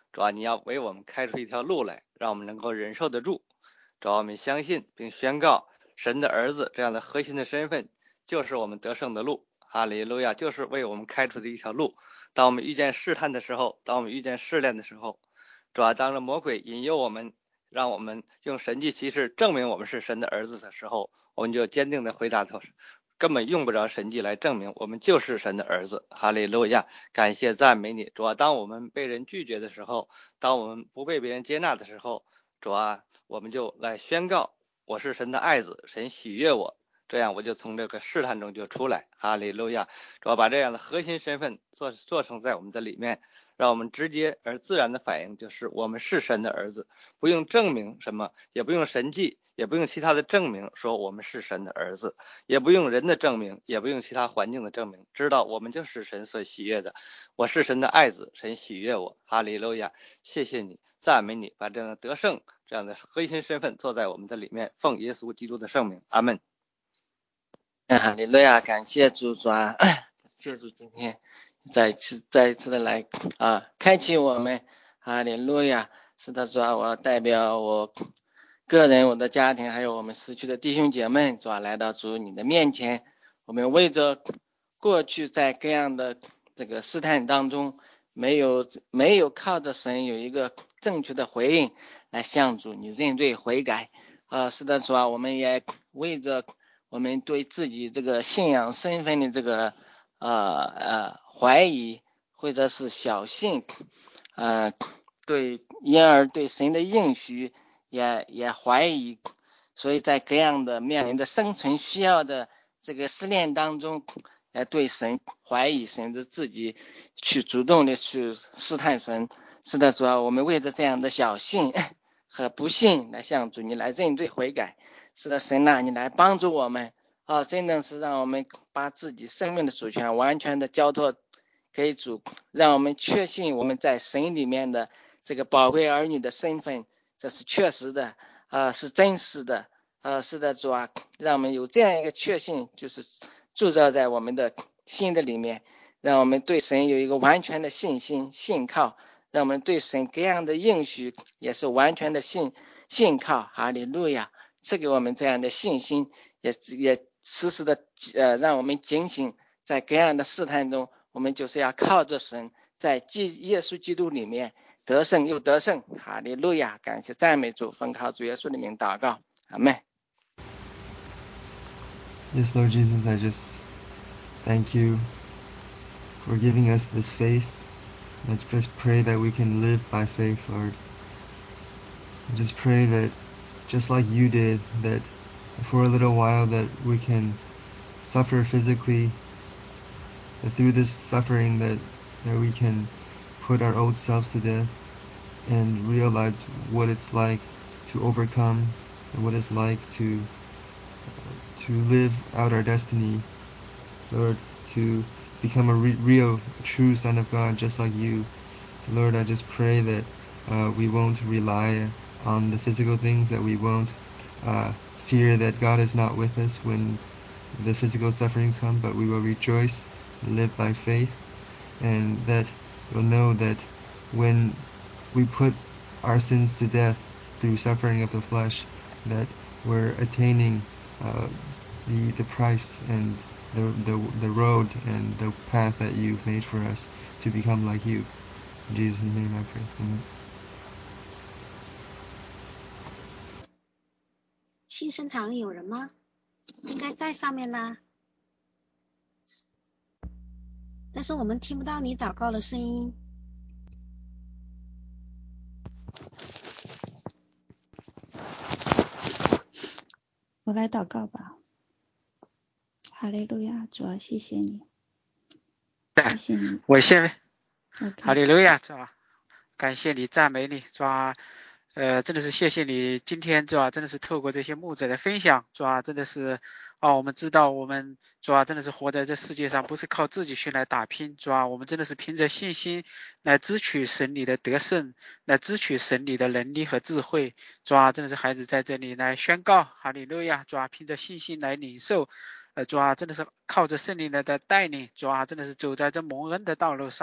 主啊，你要为我们开出一条路来，让我们能够忍受得住。主啊，我们相信并宣告神的儿子这样的核心的身份就是我们得胜的路。哈利路亚，就是为我们开出的一条路。当我们遇见试探的时候，当我们遇见试炼的时候，主啊，当着魔鬼引诱我们，让我们用神迹奇事证明我们是神的儿子的时候，我们就坚定的回答他，根本用不着神迹来证明我们就是神的儿子。哈利路亚，感谢赞美你。主啊，当我们被人拒绝的时候，当我们不被别人接纳的时候，主啊，我们就来宣告我是神的爱子，神喜悦我，这样我就从这个试探中就出来。哈利路亚，主啊，把这样的核心身份做做成在我们的里面，让我们直接而自然的反应就是我们是神的儿子，不用证明什么，也不用神迹，也不用其他的证明说我们是神的儿子，也不用人的证明，也不用其他环境的证明，知道我们就是神所喜悦的，我是神的爱子，神喜悦我。哈利路亚，谢谢你，赞美你，把这样的得胜这样的核心身份做在我们的里面，奉耶稣基督的圣名，阿门。 哈利路亚，感谢主，主啊，感谢主今天再一次再一次的来啊开启我们。哈利路亚，是的，主啊，我代表我个人、我的家庭还有我们失去的弟兄姐妹，主啊，来到主你的面前，我们为着过去在各样的这个试探当中没有没有靠着神有一个正确的回应来向主你认罪悔改啊。是的，主啊，我们也为着我们对自己这个信仰身份的这个呃呃怀疑或者是小信，呃对，因而对神的应许也也怀疑，所以在各样的面临的生存需要的这个试炼当中，呃对神怀疑，甚至自己去主动的去试探神。是的，主啊，我们为着这样的小信和不信来向主你来认罪悔改。是的，神啊，你来帮助我们啊，真的是让我们把自己生命的主权完全的交托给主，让我们确信我们在神里面的这个宝贵儿女的身份，这是确实的啊，是真实的啊。是的，主啊，让我们有这样一个确信，就是铸造在我们的心的里面，让我们对神有一个完全的信心信靠，让我们对神各样的应许也是完全的信信靠。哈利路亚，赐给我们这样的信心，也也时时的呃让我们警醒，在各样的试探中，我们就是要靠着神，在基耶稣基督里面得胜又得胜。哈利路亚，感谢赞美主，奉靠主耶稣的名祷告，阿们。 Yes, Lord Jesus, I just thank you for giving us this faith. Let's just pray that we can live by faith, Lord. I just pray that just like you did, that for a little while that we can suffer physically, that through this suffering that, that we can put our old selves to death and realize what it's like to overcome and what it's like to to live out our destiny, Lord, to become a re- real, true son of God just like you. So Lord, I just pray that uh, we won't rely on the physical things, that we won't uh, fear that God is not with us when the physical sufferings come, but we will rejoice and live by faith, and that we'll know that when we put our sins to death through suffering of the flesh, that we're attaining uh, the the price and the, the the road and the path that you've made for us to become like you. In Jesus' name I pray. Amen. 新生堂有人吗？应该在上面啦，但是我们听不到你祷告的声音。 我来祷告吧。哈利路亚，主啊，谢谢你，谢谢你。 我先， Okay. 哈利路亚，主啊，感谢你，赞美你，主啊，呃，真的是谢谢你，今天主啊，真的是透过这些牧者的分享，主啊，真的是啊，我们知道我们主啊，真的是活在这世界上，不是靠自己去来打拼，主啊，我们真的是凭着信心来支取神你的得胜，来支取神你的能力和智慧，主啊，真的是孩子在这里来宣告，哈利路亚，主啊，凭着信心来领受。呃，主啊，真的是靠着圣灵的带领，主啊，真的是走在这蒙恩的道路上，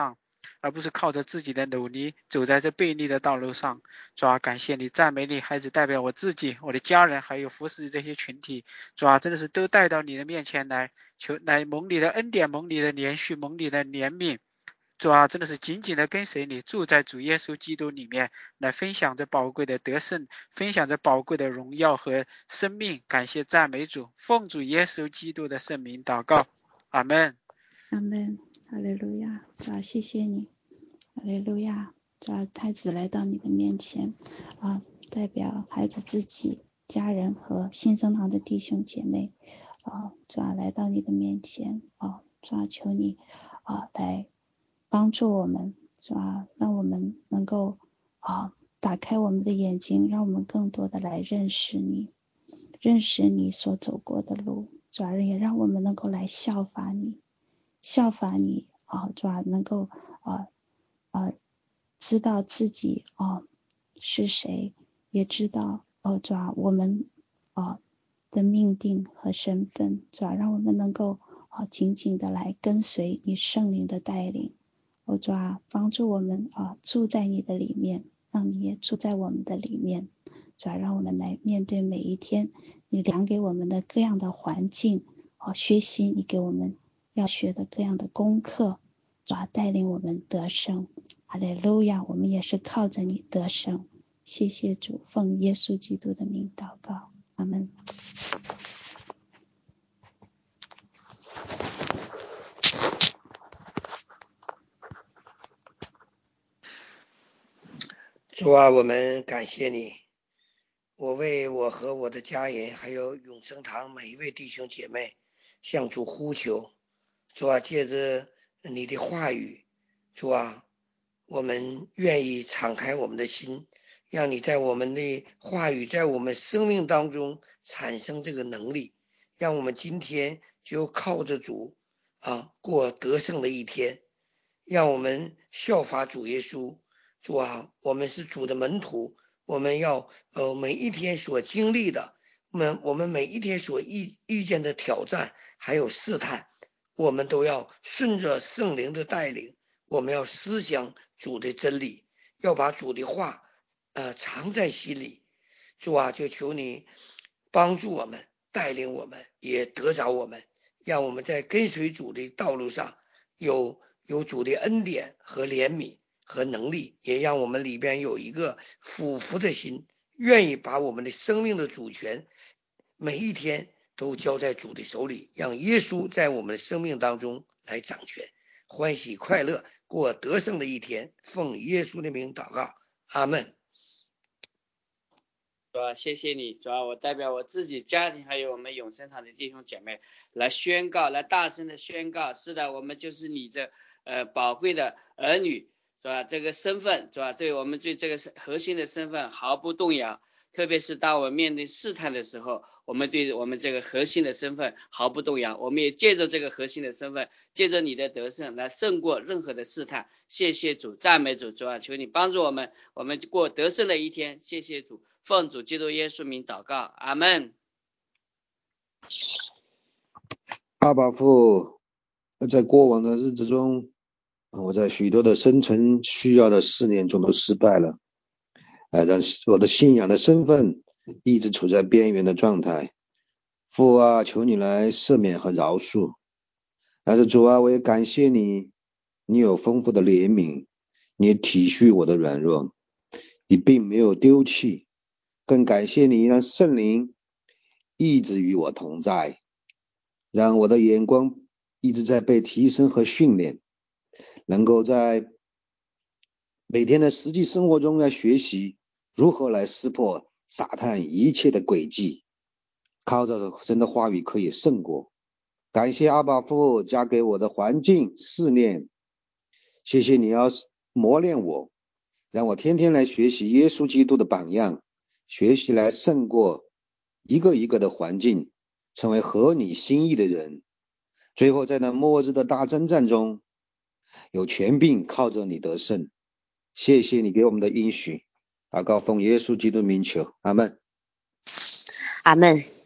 而不是靠着自己的努力走在这悖逆的道路上。主啊，感谢你，赞美你，孩子代表我自己、我的家人还有服侍这些群体，主啊，真的是都带到你的面前来，求来蒙你的恩典，蒙你的连续，蒙你的怜悯。主啊，真的是紧紧的跟随你，住在主耶稣基督里面，来分享着宝贵的得胜，分享着宝贵的荣耀和生命。感谢赞美主，奉主耶稣基督的圣名祷告，阿们。 阿们，哈利路亚。主啊，谢谢你，哈利路亚。主啊，孩子来到你的面前啊，代表孩子自己、家人和新生堂的弟兄姐妹啊，主啊，来到你的面前啊，主啊，求你啊来帮助我们，主啊，让我们能够啊打开我们的眼睛，让我们更多的来认识你，认识你所走过的路，主啊，也让我们能够来效法你，效法你啊，主啊，能够啊啊知道自己啊是谁，也知道哦，主啊，我们啊的命定和身份，主啊，让我们能够啊紧紧的来跟随你圣灵的带领。哦，主啊，帮助我们啊，住在你的里面，让你也住在我们的里面。主啊，让我们来面对每一天你量给我们的各样的环境，啊，学习你给我们要学的各样的功课。主啊，带领我们得胜。哈利路亚，我们也是靠着你得胜。谢谢主，奉耶稣基督的名祷告，阿们。 主啊，我们感谢你，我为我和我的家人还有永生堂每一位弟兄姐妹向主呼求。主啊，借着你的话语，主啊，我们愿意敞开我们的心，让你在我们的话语在我们生命当中产生这个能力，让我们今天就靠着主啊过得胜的一天，让我们效法主耶稣。主啊，我们是主的门徒，我们要呃每一天所经历的，我们我们每一天所遇遇见的挑战还有试探，我们都要顺着圣灵的带领，我们要思想主的真理，要把主的话呃藏在心里。主啊，就求你帮助我们，带领我们，也得着我们，让我们在跟随主的道路上有有主的恩典和怜悯和能力，也让我们里边有一个俯伏的心，愿意把我们的生命的主权每一天都交在主的手里，让耶稣在我们的生命当中来掌权，欢喜快乐过得胜的一天。奉耶稣的名祷告，阿们。 主啊，谢谢你，主啊，我代表我自己家庭还有我们永生堂的弟兄姐妹来宣告，来大声的宣告，是的，我们就是你的呃宝贵的儿女，是吧？这个身份，是吧？对我们对这个核心的身份毫不动摇，特别是当我们面对试探的时候，我们对我们这个核心的身份毫不动摇，我们也借着这个核心的身份，借着你的得胜来胜过任何的试探。谢谢主，赞美主，主啊，求你帮助我们，我们过得胜的一天。谢谢主，奉主基督耶稣名祷告，阿们。 阿爸父，在过往的日子中，我在许多的生存需要的试炼中都失败了，呃，但是我的信仰的身份一直处在边缘的状态。父啊，求你来赦免和饶恕。但是主啊，我也感谢你，你有丰富的怜悯，你体恤我的软弱，你并没有丢弃，更感谢你让圣灵一直与我同在，让我的眼光一直在被提升和训练，能够在每天的实际生活中要学习如何来识破撒旦一切的诡计，靠着神的话语可以胜过。感谢阿爸父加给我的环境试炼，谢谢你要磨练我，让我天天来学习耶稣基督的榜样，学习来胜过一个一个的环境，成为合你心意的人，最后在那末日的大征战中有权柄靠着你得胜。谢谢你给我们的应许，祷告奉耶稣基督名求，阿们。 阿们。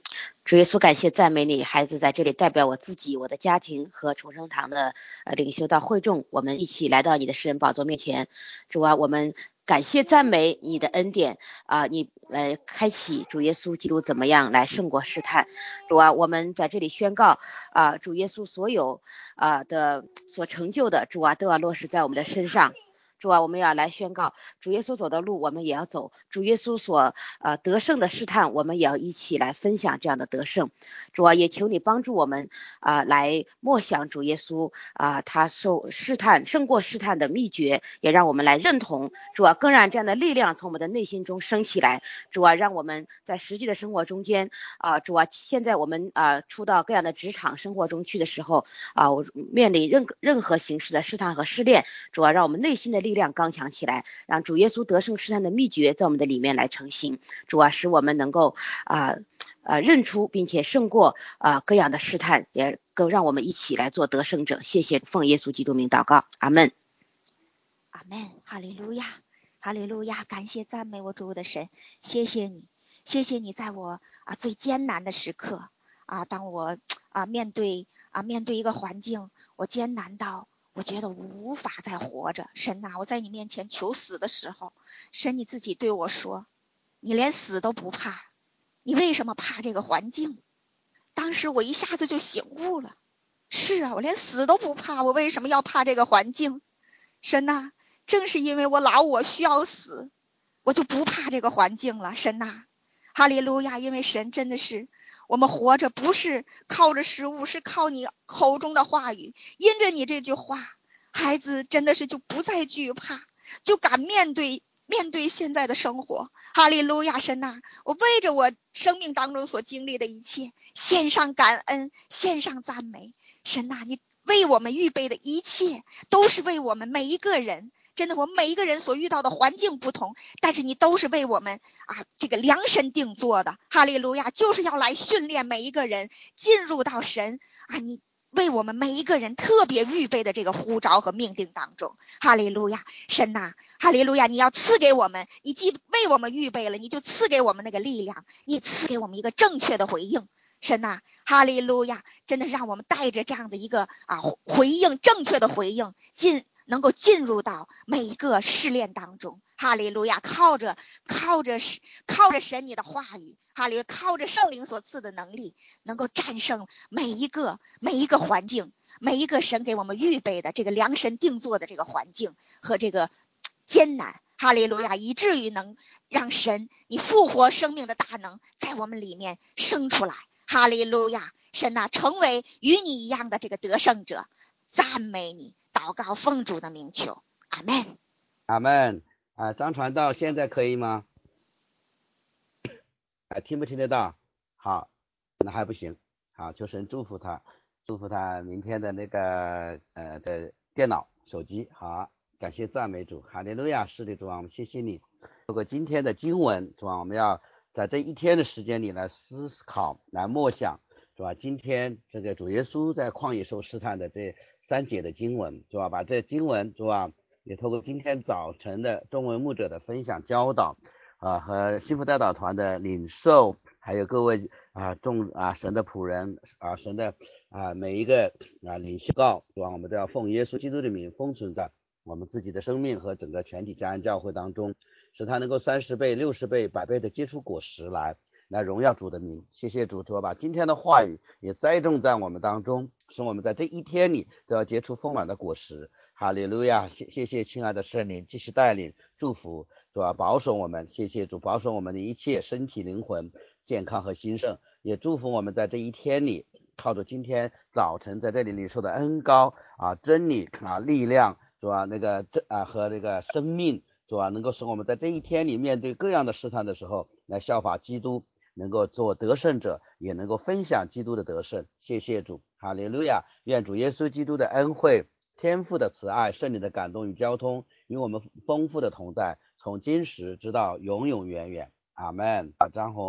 主耶稣，感谢赞美你，孩子在这里代表我自己、我的家庭和重生堂的呃领袖到会众，我们一起来到你的施恩宝座面前。主啊，我们感谢赞美你的恩典啊、呃，你来开启主耶稣基督怎么样来胜过试探。主啊，我们在这里宣告啊、呃，主耶稣所有啊、呃、的所成就的，主啊都要落实在我们的身上。主啊，我们要来宣告主耶稣走的路我们也要走，主耶稣所呃得胜的试探我们也要一起来分享这样的得胜。主啊，也求你帮助我们啊、呃、来默想主耶稣啊、呃、他受试探胜过试探的秘诀，也让我们来认同。主啊，更让这样的力量从我们的内心中升起来。主啊，让我们在实际的生活中间啊、呃、主啊，现在我们啊、呃、出到各样的职场生活中去的时候啊、呃、我面临任任何形式的试探和试炼，主啊，让我们内心的力量刚强起来，让主耶稣得胜试探的秘诀在我们的里面来成型。主啊，使我们能够啊呃呃认出并且胜过啊、呃、各样的试探，也更让我们一起来做得胜者。谢谢，奉耶稣基督名祷告，阿门。 阿门，哈利路亚，哈利路亚，感谢赞美我主的神，谢谢你，谢谢你在我啊最艰难的时刻啊，当我啊面对啊面对一个环境，我艰难到我觉得无法再活着。神呐、啊，我在你面前求死的时候，神你自己对我说，你连死都不怕，你为什么怕这个环境？当时我一下子就醒悟了，是啊，我连死都不怕，我为什么要怕这个环境？神呐、啊，正是因为我老我需要死，我就不怕这个环境了。神呐、啊，哈利路亚！因为神真的是我们活着不是靠着食物，是靠你口中的话语。因着你这句话，孩子真的是就不再惧怕，就敢面对面对现在的生活。哈利路亚！神呐，我为着我生命当中所经历的一切献上感恩，献上赞美。神呐，你为我们预备的一切都是为我们每一个人，真的我们每一个人所遇到的环境不同，但是你都是为我们啊这个量身定做的。哈利路亚，就是要来训练每一个人进入到神啊你为我们每一个人特别预备的这个呼召和命定当中。哈利路亚，神呐、啊，哈利路亚，你要赐给我们，你既为我们预备了，你就赐给我们那个力量，你赐给我们一个正确的回应。神呐、啊，哈利路亚，真的让我们带着这样的一个啊回应，正确的回应进能够进入到每一个试炼当中。哈利路亚，靠着靠着靠着神你的话语，哈利路亚，靠着圣灵所赐的能力，能够战胜每一个每一个环境，每一个神给我们预备的这个量身定做的这个环境和这个艰难。哈利路亚，以至于能让神你复活生命的大能在我们里面生出来。哈利路亚，神呐、啊，成为与你一样的这个得胜者，赞美你，祷告奉主的名求，阿门， 阿门。啊，张传道现在可以吗？啊，听不听得到？好，那还不行。好，求神祝福他，祝福他明天的那个呃的电脑、手机。好，感谢赞美主，哈利路亚，是的，主啊，我们谢谢你。如果今天的经文，主啊，我们要在这一天的时间里来思考，来默想，是吧？今天这个主耶稣在旷野受试探的这三节的经文，是吧？把这经文，是吧？也透过今天早晨的中文牧者的分享教导啊，和幸福代祷团的领受，还有各位啊众啊神的仆人啊神的啊每一个啊领袖告，是吧？我们都要奉耶稣基督的名封存在我们自己的生命和整个全体家人教会当中，使他能够三十倍、六十倍、百倍的结出果实来，来荣耀主的名。谢谢主，主把今天的话语也栽种在我们当中，使我们在这一天里都要结出丰满的果实。哈利路亚！谢谢谢亲爱的圣灵继续带领祝福，主啊保守我们，谢谢主保守我们的一切身体灵魂健康和兴盛，也祝福我们在这一天里靠着今天早晨在这里领受的恩膏啊真理啊力量，主啊那个啊和那个生命，主啊能够使我们在这一天里面对各样的试探的时候来效法基督，能够做得胜者，也能够分享基督的得胜。谢谢主，哈利路亚！愿主耶稣基督的恩惠、天父的慈爱、圣灵的感动与交通与我们丰富的同在，从今时直到永永远远。阿们。张红。